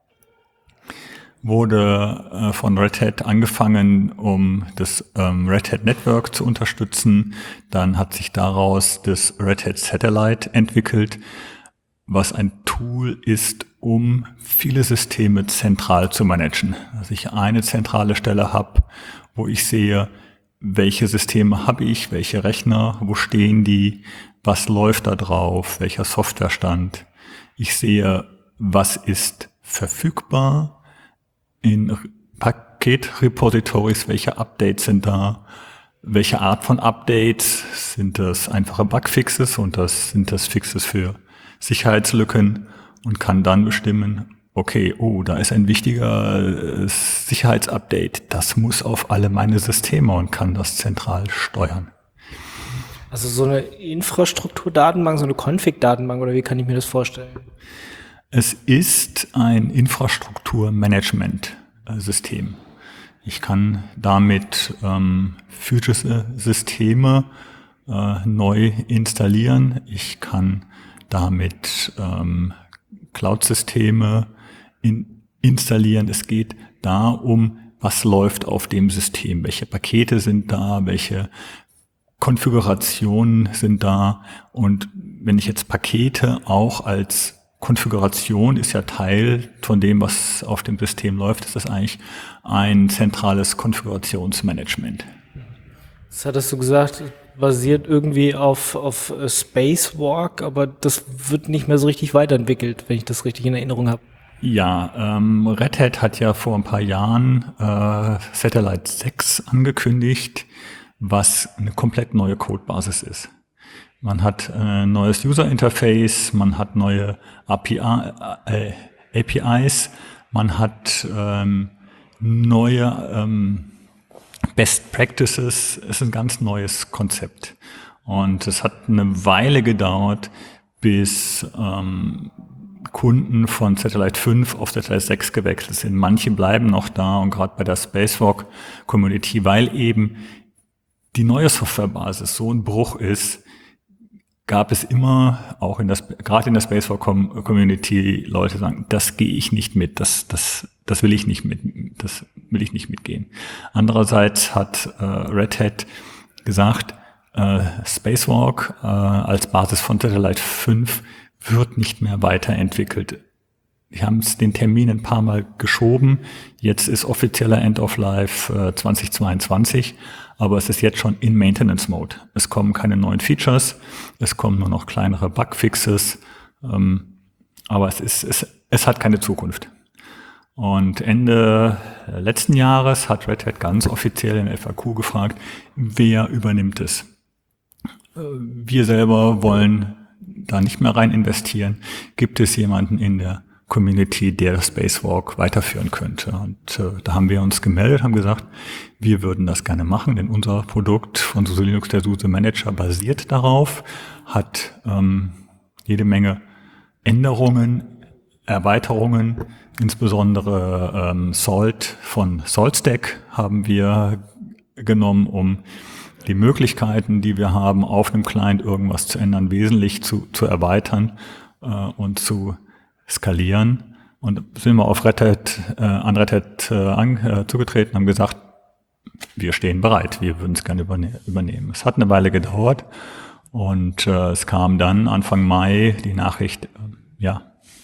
Wurde äh, von Red Hat angefangen, um das ähm, Red Hat Network zu unterstützen. Dann hat sich daraus das Red Hat Satellite entwickelt, was ein Tool ist, um viele Systeme zentral zu managen. Dass ich eine zentrale Stelle habe, wo ich sehe, welche Systeme habe ich, welche Rechner, wo stehen die, was läuft da drauf, welcher Softwarestand. Ich sehe, was ist verfügbar in Paketrepositories, welche Updates sind da, welche Art von Updates, sind das einfache Bugfixes und das sind das Fixes für Sicherheitslücken und kann dann bestimmen, okay, oh, da ist ein wichtiger äh, Sicherheitsupdate, das muss auf alle meine Systeme und kann das zentral steuern. Also so eine Infrastrukturdatenbank, so eine Config-Datenbank, oder wie kann ich mir das vorstellen? Es ist ein Infrastrukturmanagement-System. Ich kann damit ähm, physische Systeme äh, neu installieren. Ich kann damit ähm, Cloud-Systeme in, installieren. Es geht da um, was läuft auf dem System, welche Pakete sind da, welche Konfigurationen sind da. Und wenn ich jetzt Pakete auch als Konfiguration ist ja Teil von dem, was auf dem System läuft, ist das eigentlich ein zentrales Konfigurationsmanagement. Das hattest du gesagt, basiert irgendwie auf, auf Spacewalk, aber das wird nicht mehr so richtig weiterentwickelt, wenn ich das richtig in Erinnerung habe. Ja, ähm, Red Hat hat ja vor ein paar Jahren äh, Satellite sechs angekündigt, was eine komplett neue Codebasis ist. Man hat ein äh, neues User-Interface, man hat neue A P I, äh, A P Is, man hat ähm, neue ähm, Best Practices. Es ist ein ganz neues Konzept. Und es hat eine Weile gedauert, bis ähm, Kunden von Satellite fünf auf Satellite sechs gewechselt sind. Manche bleiben noch da und gerade bei der Spacewalk-Community, weil eben die neue Softwarebasis so ein Bruch ist, gab es immer, auch in das, gerade in der Spacewalk-Community, Leute sagen, das gehe ich nicht mit, das, das, das will ich nicht mit, das will ich nicht mitgehen. Andererseits hat äh, Red Hat gesagt, äh, Spacewalk äh, als Basis von Satellite fünf wird nicht mehr weiterentwickelt. Wir haben es den Termin ein paar Mal geschoben. Jetzt ist offizieller End of Life äh, zwanzig zweiundzwanzig, aber es ist jetzt schon in Maintenance Mode. Es kommen keine neuen Features, es kommen nur noch kleinere Bugfixes, ähm, aber es ist, es, es hat keine Zukunft. Und Ende letzten Jahres hat Red Hat ganz offiziell in F A Q gefragt, wer übernimmt es? Wir selber wollen da nicht mehr rein investieren. Gibt es jemanden in der Community, der das Spacewalk weiterführen könnte? Und äh, da haben wir uns gemeldet, haben gesagt, wir würden das gerne machen, denn unser Produkt von SUSE Linux, der SUSE Manager, basiert darauf, hat ähm, jede Menge Änderungen, Erweiterungen, insbesondere ähm, Salt von SaltStack haben wir genommen, um die Möglichkeiten, die wir haben, auf einem Client irgendwas zu ändern, wesentlich zu, zu erweitern äh, und zu skalieren. Und sind wir auf Red Hat, äh, an Red Hat äh, an, äh, zugetreten, haben gesagt, wir stehen bereit, wir würden es gerne überne- übernehmen. Es hat eine Weile gedauert und äh, es kam dann Anfang Mai die Nachricht, äh, ja,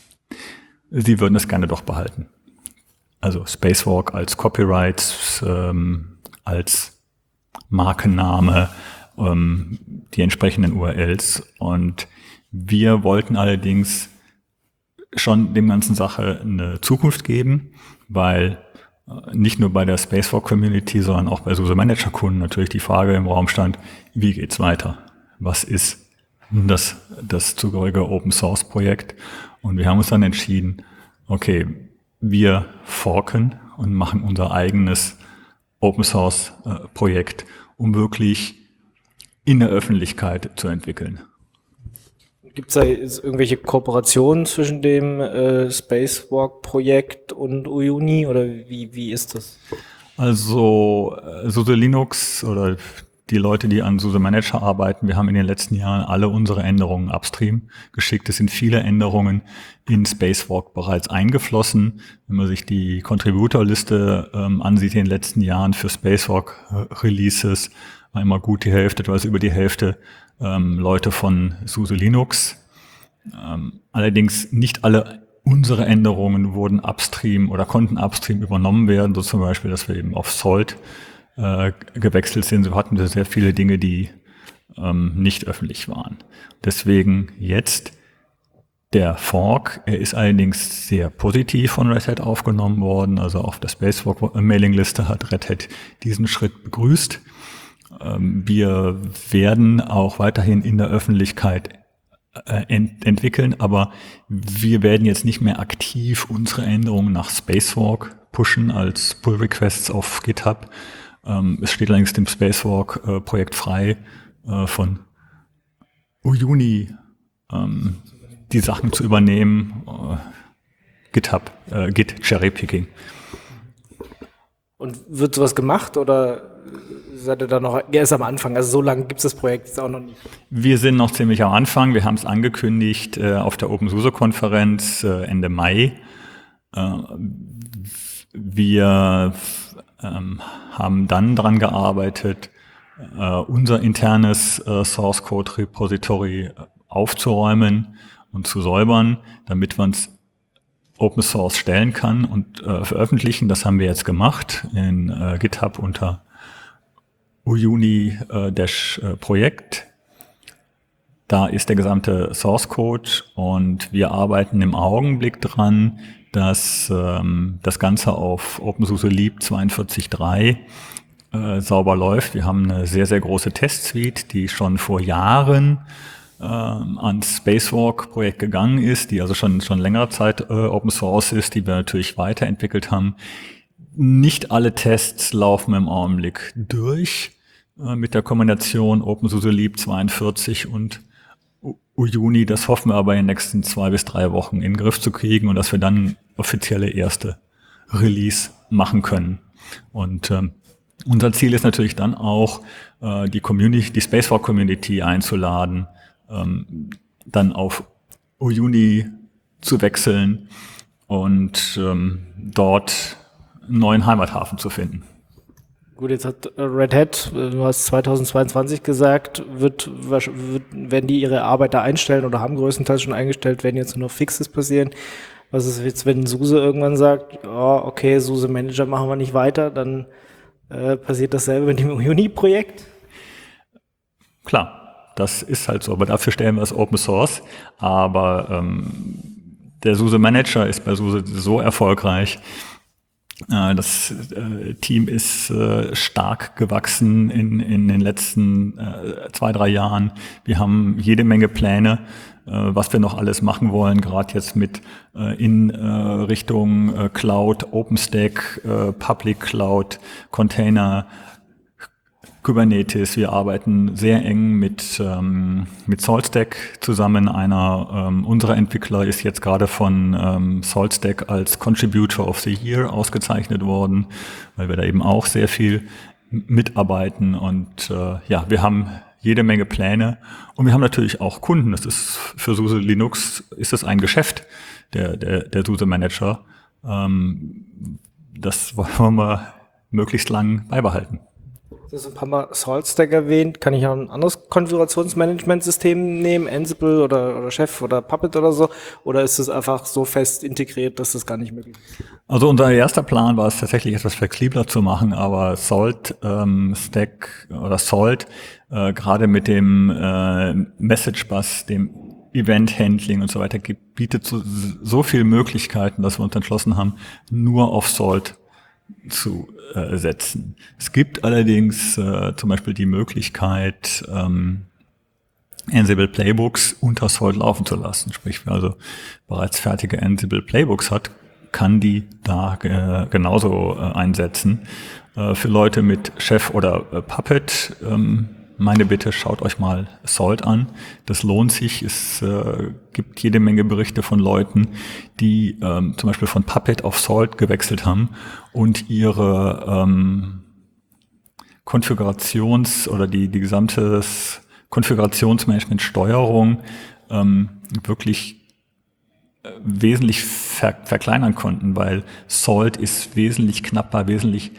Sie würden es gerne doch behalten. Also Spacewalk als Copyright, ähm, als Markenname, ähm, die entsprechenden U R Ls. Und wir wollten allerdings schon dem ganzen Sache eine Zukunft geben, weil äh, nicht nur bei der Spacewalk-Community, sondern auch bei SUSE Manager-Kunden natürlich die Frage im Raum stand, wie geht's weiter? Was ist das, das zugehörige Open-Source-Projekt? Und wir haben uns dann entschieden, okay, wir forken und machen unser eigenes Open-Source-Projekt, um wirklich in der Öffentlichkeit zu entwickeln. Gibt es da jetzt irgendwelche Kooperationen zwischen dem äh, Spacewalk-Projekt und Uyuni oder wie, wie ist das? Also äh, SUSE Linux oder die Leute, die an SUSE Manager arbeiten, wir haben in den letzten Jahren alle unsere Änderungen upstream geschickt. Es sind viele Änderungen in Spacewalk bereits eingeflossen. Wenn man sich die Contributor-Liste ähm, ansieht in den letzten Jahren für Spacewalk-Releases, war immer gut die Hälfte, etwas über die Hälfte ähm, Leute von SUSE Linux. Ähm, allerdings nicht alle unsere Änderungen wurden upstream oder konnten upstream übernommen werden, so zum Beispiel, dass wir eben auf Salt äh, gewechselt sind. So hatten wir sehr viele Dinge, die ähm, nicht öffentlich waren. Deswegen jetzt der Fork. Er ist allerdings sehr positiv von Red Hat aufgenommen worden. Also auf der Spacewalk-Mailingliste hat Red Hat diesen Schritt begrüßt. Ähm, wir werden auch weiterhin in der Öffentlichkeit äh, ent- entwickeln, aber wir werden jetzt nicht mehr aktiv unsere Änderungen nach Spacewalk pushen als Pull-Requests auf GitHub. Ähm, es steht allerdings dem Spacewalk-Projekt äh, frei, äh, von Uyuni ähm, die Sachen zu übernehmen, äh, GitHub, äh, Git Cherrypicking. Und wird sowas gemacht oder seid ihr da noch erst am Anfang? Also so lange gibt es das Projekt jetzt auch noch nicht. Wir sind noch ziemlich am Anfang. Wir haben es angekündigt äh, auf der OpenSUSE-Konferenz äh, Ende Mai. Äh, wir ähm, haben dann dran gearbeitet, äh, unser internes äh, Source-Code-Repository aufzuräumen und zu säubern, damit man es Open Source stellen kann und äh, veröffentlichen. Das haben wir jetzt gemacht in äh, GitHub unter Uyuni äh, Dash äh, Projekt. Da ist der gesamte Source Code und wir arbeiten im Augenblick dran, dass ähm, das Ganze auf OpenSUSE Leap zweiundvierzig Punkt drei äh, sauber läuft. Wir haben eine sehr, sehr große Testsuite, die schon vor Jahren ans Spacewalk-Projekt gegangen ist, die also schon schon längere Zeit äh, Open Source ist, die wir natürlich weiterentwickelt haben. Nicht alle Tests laufen im Augenblick durch äh, mit der Kombination OpenSUSE Leap zweiundvierzig und Uyuni. Das hoffen wir aber in den nächsten zwei bis drei Wochen in den Griff zu kriegen und dass wir dann offizielle erste Release machen können. Und ähm, unser Ziel ist natürlich dann auch, äh, die Community, die Spacewalk-Community einzuladen, Ähm, dann auf Uyuni zu wechseln und ähm, dort einen neuen Heimathafen zu finden. Gut, jetzt hat Red Hat, du hast zweitausendzweiundzwanzig gesagt, wird, wird, werden die ihre Arbeit da einstellen oder haben größtenteils schon eingestellt, werden jetzt nur noch Fixes passieren. Was ist jetzt, wenn SUSE irgendwann sagt, oh, okay, SUSE Manager machen wir nicht weiter, dann äh, passiert dasselbe mit dem Uyuni-Projekt? Klar. Das ist halt so, aber dafür stellen wir es Open Source. Aber ähm, der SUSE Manager ist bei SUSE so erfolgreich. Äh, das äh, Team ist äh, stark gewachsen in, in den letzten äh, zwei, drei Jahren. Wir haben jede Menge Pläne, äh, was wir noch alles machen wollen, gerade jetzt mit äh, in äh, Richtung äh, Cloud, OpenStack, äh, Public Cloud, Container, Kubernetes. Wir arbeiten sehr eng mit ähm, mit SaltStack zusammen. Einer ähm, unserer Entwickler ist jetzt gerade von ähm, SaltStack als Contributor of the Year ausgezeichnet worden, weil wir da eben auch sehr viel mitarbeiten. Und äh, ja, wir haben jede Menge Pläne und wir haben natürlich auch Kunden. Das ist für SUSE Linux ist es ein Geschäft, der der der SUSE Manager. Ähm, das wollen wir möglichst lang beibehalten. Du hast ein paar Mal SaltStack erwähnt. Kann ich auch ein anderes Konfigurationsmanagementsystem nehmen? Ansible oder, oder Chef oder Puppet oder so? Oder ist es einfach so fest integriert, dass das gar nicht möglich ist? Also unser erster Plan war es tatsächlich etwas flexibler zu machen, aber Salt ähm, Stack oder Salt, äh, gerade mit dem äh, Message Bus, dem Event Handling und so weiter, gibt, bietet so, so viele Möglichkeiten, dass wir uns entschlossen haben, nur auf Salt zu äh, setzen. Es gibt allerdings äh, zum Beispiel die Möglichkeit, ähm, Ansible Playbooks unter Salt laufen zu lassen. Sprich, wer also bereits fertige Ansible Playbooks hat, kann die da äh, genauso äh, einsetzen. Äh, für Leute mit Chef oder äh, Puppet, ähm, meine Bitte, schaut euch mal Salt an. Das lohnt sich. Es äh, gibt jede Menge Berichte von Leuten, die ähm, zum Beispiel von Puppet auf Salt gewechselt haben und ihre ähm, Konfigurations- oder die, die gesamte Konfigurationsmanagement-Steuerung ähm, wirklich äh, wesentlich ver- verkleinern konnten, weil Salt ist wesentlich knapper, wesentlich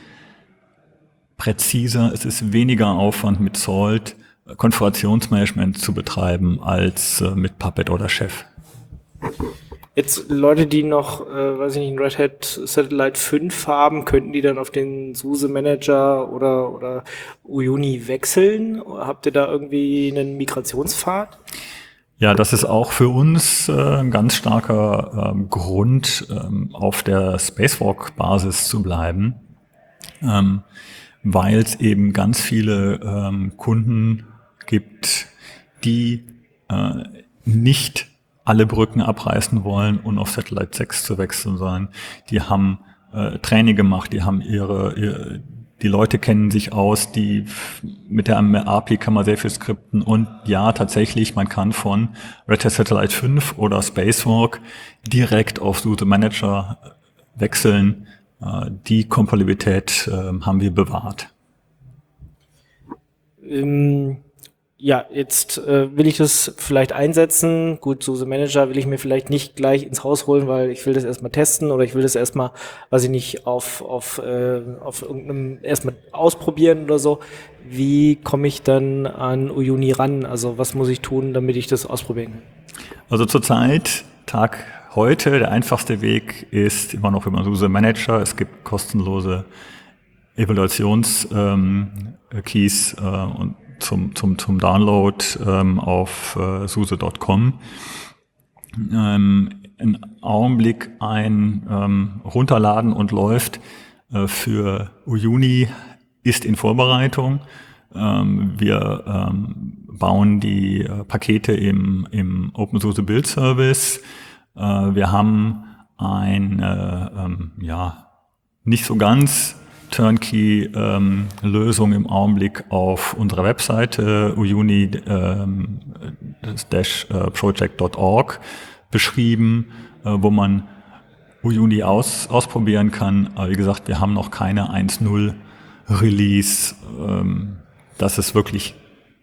präziser, es ist weniger Aufwand mit Salt Konfigurationsmanagement zu betreiben als äh, mit Puppet oder Chef. Jetzt Leute, die noch, äh, weiß ich nicht, einen Red Hat Satellite fünf haben, könnten die dann auf den SUSE Manager oder, oder Uyuni wechseln? Habt ihr da irgendwie einen Migrationspfad? Ja, das ist auch für uns äh, ein ganz starker ähm, Grund, ähm, auf der Spacewalk-Basis zu bleiben, ähm, weil es eben ganz viele ähm, Kunden gibt, die äh, nicht alle Brücken abreißen wollen und auf Satellite sechs zu wechseln, sondern die haben äh, Training gemacht, die haben ihre, ihre die Leute kennen sich aus, die mit der A P I kann man sehr viel skripten und ja, tatsächlich, man kann von Red Hat Satellite fünf oder Spacewalk direkt auf SUSE Manager wechseln. Äh, die Kompatibilität äh, haben wir bewahrt. Ähm, ja, jetzt äh, will ich das vielleicht einsetzen. Gut, SUSE Manager will ich mir vielleicht nicht gleich ins Haus holen, weil ich will das erstmal testen oder ich will das erstmal, weiß ich nicht, auf auf äh, auf irgendeinem erstmal ausprobieren oder so. Wie komme ich dann an Uyuni ran? Also was muss ich tun, damit ich das ausprobieren kann? Also zurzeit, Tag heute, der einfachste Weg ist immer noch über SUSE Manager. Es gibt kostenlose Evaluations-Keys ähm, äh, und zum, zum, zum Download ähm, auf äh, SUSE Punkt com. Ähm, im Augenblick ein ähm, Runterladen und läuft äh, für Uyuni ist in Vorbereitung. Ähm, wir ähm, bauen die äh, Pakete im, im OpenSUSE Build Service. Äh, wir haben eine ähm, ja, nicht so ganz Turnkey-Lösung ähm, im Augenblick auf unserer Webseite uyuni project Punkt org beschrieben, äh, wo man Uyuni aus, ausprobieren kann. Aber wie gesagt, wir haben noch keine eins Punkt null Release, ähm, dass es wirklich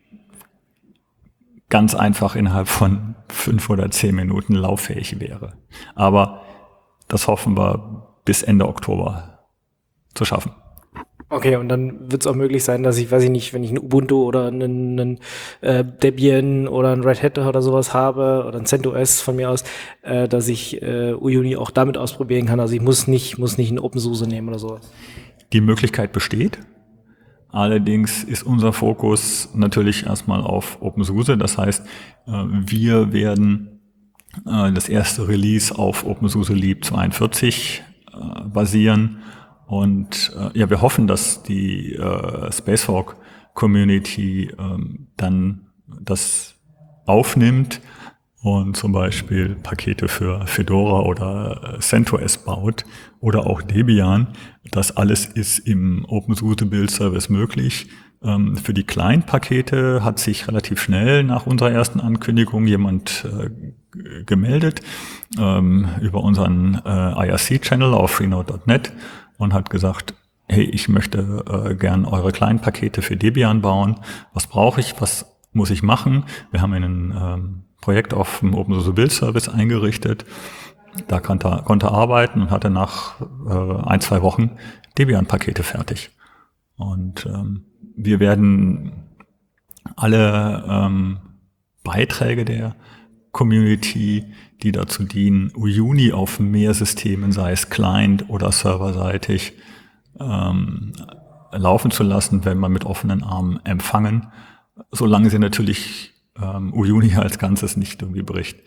ganz einfach innerhalb von fünf oder zehn Minuten lauffähig wäre. Aber das hoffen wir bis Ende Oktober zu schaffen. Okay, und dann wird es auch möglich sein, dass ich, weiß ich nicht, wenn ich ein Ubuntu oder einen, einen äh, Debian oder ein Red Hat oder sowas habe oder ein CentOS von mir aus, äh, dass ich äh, Uyuni auch damit ausprobieren kann. Also ich muss nicht, muss nicht einen OpenSUSE nehmen oder sowas. Die Möglichkeit besteht. Allerdings ist unser Fokus natürlich erstmal auf OpenSUSE. Das heißt, äh, wir werden äh, das erste Release auf OpenSUSE Leap zweiundvierzig äh, basieren. Und äh, ja, wir hoffen, dass die äh, Spacewalk-Community ähm, dann das aufnimmt und zum Beispiel Pakete für Fedora oder äh, CentOS baut oder auch Debian. Das alles ist im OpenSUSE Build Service möglich. Ähm, für die Client-Pakete hat sich relativ schnell nach unserer ersten Ankündigung jemand äh, g- gemeldet ähm, über unseren äh, I R C-Channel auf freenode Punkt net. Und hat gesagt, hey, ich möchte äh, gern eure kleinen Pakete für Debian bauen. Was brauche ich? Was muss ich machen? Wir haben ein ähm, Projekt auf dem OpenSUSE Build Service eingerichtet. Da konnte er, konnte er arbeiten und hatte nach äh, ein, zwei Wochen Debian-Pakete fertig. Und ähm, wir werden alle ähm, Beiträge der Community, die dazu dienen, Uyuni auf mehr Systemen, sei es Client oder serverseitig, ähm, laufen zu lassen, wenn man mit offenen Armen empfangen, solange sie natürlich ähm, Uyuni als Ganzes nicht irgendwie bricht.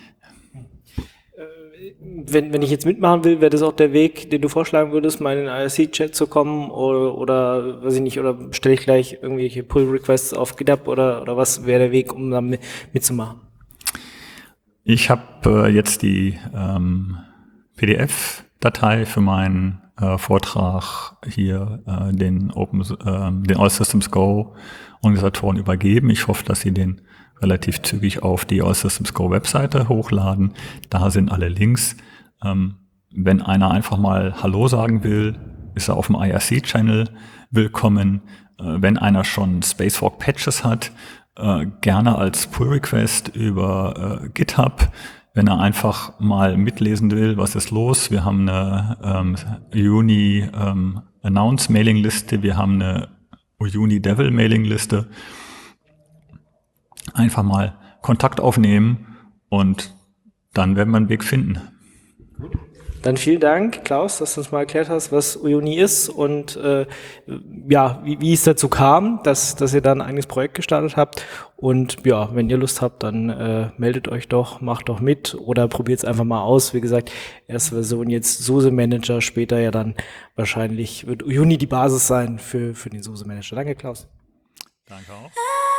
Wenn, wenn ich jetzt mitmachen will, wäre das auch der Weg, den du vorschlagen würdest, mal in den I R C-Chat zu kommen oder, oder weiß ich nicht, oder stelle ich gleich irgendwelche Pull-Requests auf GitHub oder, oder was wäre der Weg, um da mitzumachen? Ich habe äh, jetzt die ähm, P D F-Datei für meinen äh, Vortrag hier äh, den Open, äh, den All Systems Go Organisatoren übergeben. Ich hoffe, dass sie den relativ zügig auf die All Systems Go Webseite hochladen. Da sind alle Links. Ähm, wenn einer einfach mal Hallo sagen will, ist er auf dem I R C-Channel willkommen. Äh, wenn einer schon Spacewalk Patches hat, äh, gerne als Pull-Request über äh, GitHub. Wenn er einfach mal mitlesen will, was ist los. Wir haben eine ähm, Uyuni ähm, Announce Mailing Liste, wir haben eine Uyuni Devil Mailing Liste. Einfach mal Kontakt aufnehmen und dann werden wir einen Weg finden. Dann vielen Dank, Klaus, dass du uns mal erklärt hast, was Uyuni ist und äh, ja, wie, wie es dazu kam, dass, dass ihr da ein eigenes Projekt gestartet habt. Und ja, wenn ihr Lust habt, dann äh, meldet euch doch, macht doch mit oder probiert es einfach mal aus. Wie gesagt, erste Version jetzt SUSE Manager, später ja dann wahrscheinlich wird Uyuni die Basis sein für, für den SUSE Manager. Danke, Klaus. Danke auch.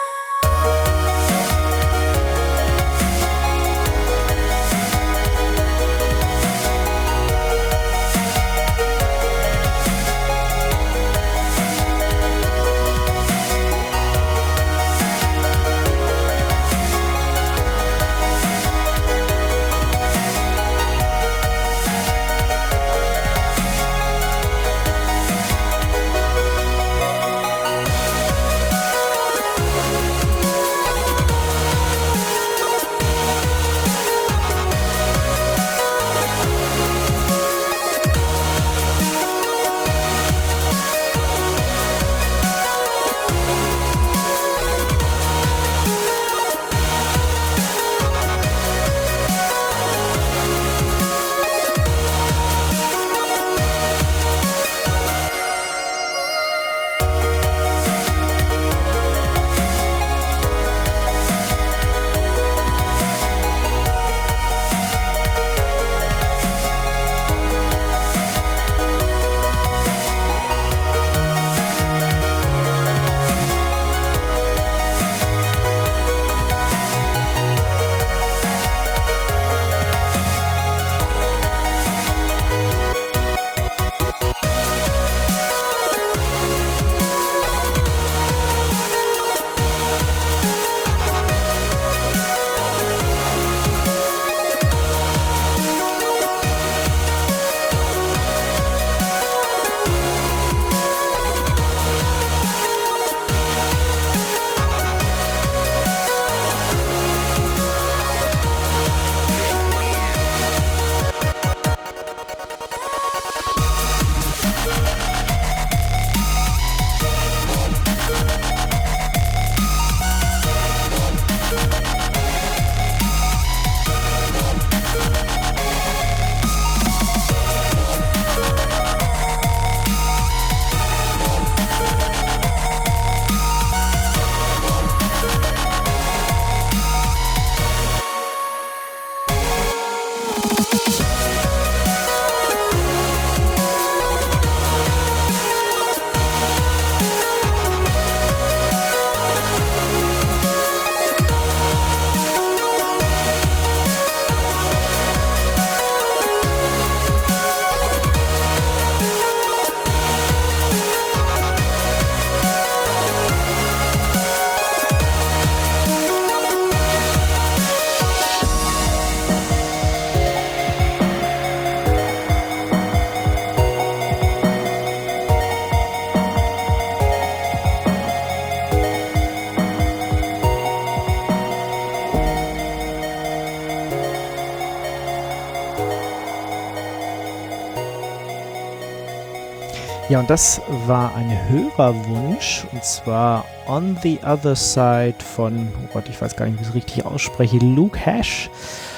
Ja, und das war ein Hörerwunsch, und zwar On the Other Side von, oh Gott, ich weiß gar nicht, wie ich es richtig ausspreche, Luke Hash.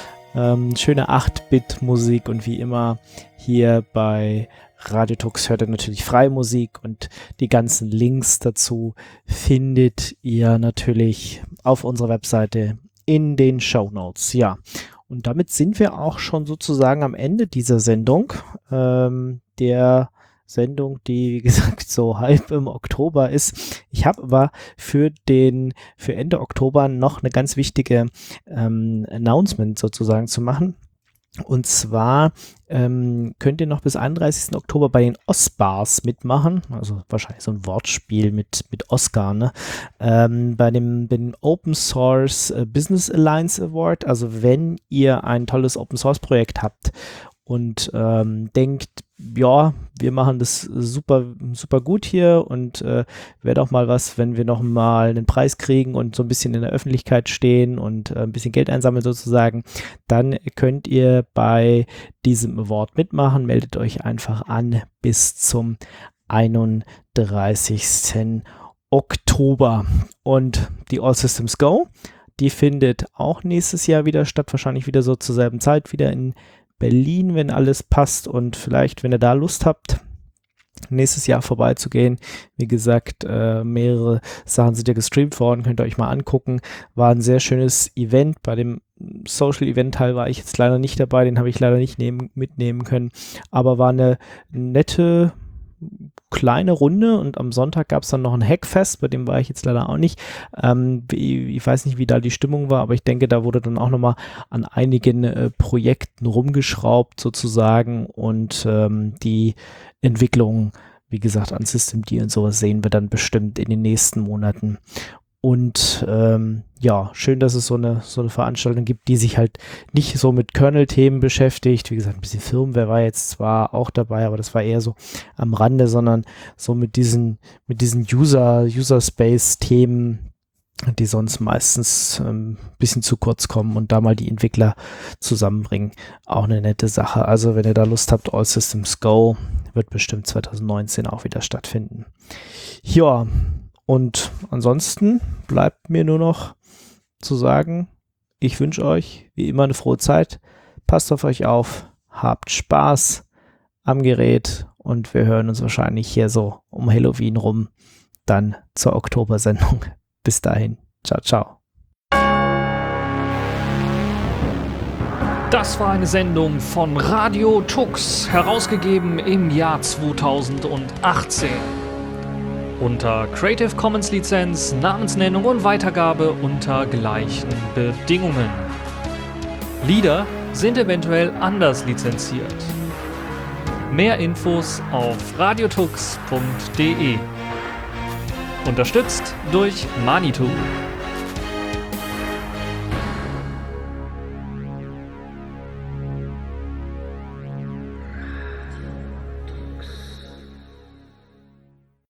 Ähm, schöne acht-Bit-Musik, und wie immer hier bei Radio Tux hört ihr natürlich freie Musik, und die ganzen Links dazu findet ihr natürlich auf unserer Webseite in den Shownotes. Ja, und damit sind wir auch schon sozusagen am Ende dieser Sendung, ähm, der Sendung, die, wie gesagt, so halb im Oktober ist. Ich habe aber für den, für Ende Oktober noch eine ganz wichtige ähm, Announcement sozusagen zu machen. Und zwar ähm, könnt ihr noch bis einunddreißigsten Oktober bei den OSBARs mitmachen, also wahrscheinlich so ein Wortspiel mit, mit Oscar, ne? Ähm, bei dem, dem Open Source Business Alliance Award. Also wenn ihr ein tolles Open Source Projekt habt und ähm, denkt, ja, wir machen das super, super gut hier, und äh, wäre doch mal was, wenn wir noch mal einen Preis kriegen und so ein bisschen in der Öffentlichkeit stehen und äh, ein bisschen Geld einsammeln sozusagen, dann könnt ihr bei diesem Award mitmachen. Meldet euch einfach an bis zum einunddreißigsten Oktober. Und die All Systems Go, Die findet auch nächstes Jahr wieder statt, wahrscheinlich wieder so zur selben Zeit, wieder in Berlin, wenn alles passt und vielleicht, wenn ihr da Lust habt, nächstes Jahr vorbeizugehen. Wie gesagt, äh, mehrere Sachen sind ja gestreamt worden, könnt ihr euch mal angucken. War ein sehr schönes Event. Bei dem Social-Event-Teil war ich jetzt leider nicht dabei, den habe ich leider nicht nehmen, mitnehmen können, aber war eine nette kleine Runde und am Sonntag gab es dann noch ein Hackfest, bei dem war ich jetzt leider auch nicht. Ähm, wie, ich weiß nicht, wie da die Stimmung war, aber ich denke, da wurde dann auch nochmal an einigen äh, Projekten rumgeschraubt sozusagen und ähm, die Entwicklung, wie gesagt, an Systemd und sowas sehen wir dann bestimmt in den nächsten Monaten. Und ähm, ja, schön, dass es so eine, so eine Veranstaltung gibt, die sich halt nicht so mit Kernel-Themen beschäftigt. Wie gesagt, ein bisschen Firmware war jetzt zwar auch dabei, aber das war eher so am Rande, sondern so mit diesen, mit diesen User, User-Space-Themen, die sonst meistens ein ähm, bisschen zu kurz kommen und da mal die Entwickler zusammenbringen. Auch eine nette Sache. Also wenn ihr da Lust habt, All Systems Go, wird bestimmt zwanzig neunzehn auch wieder stattfinden. Ja, und ansonsten bleibt mir nur noch zu sagen, ich wünsche euch wie immer eine frohe Zeit. Passt auf euch auf, habt Spaß am Gerät und wir hören uns wahrscheinlich hier so um Halloween rum dann zur Oktobersendung. Bis dahin. Ciao, ciao. Das war eine Sendung von Radio Tux, herausgegeben im Jahr zweitausendachtzehn. Unter Creative Commons Lizenz, Namensnennung und Weitergabe unter gleichen Bedingungen. Lieder sind eventuell anders lizenziert. Mehr Infos auf radiotux punkt de. Unterstützt durch Manitou.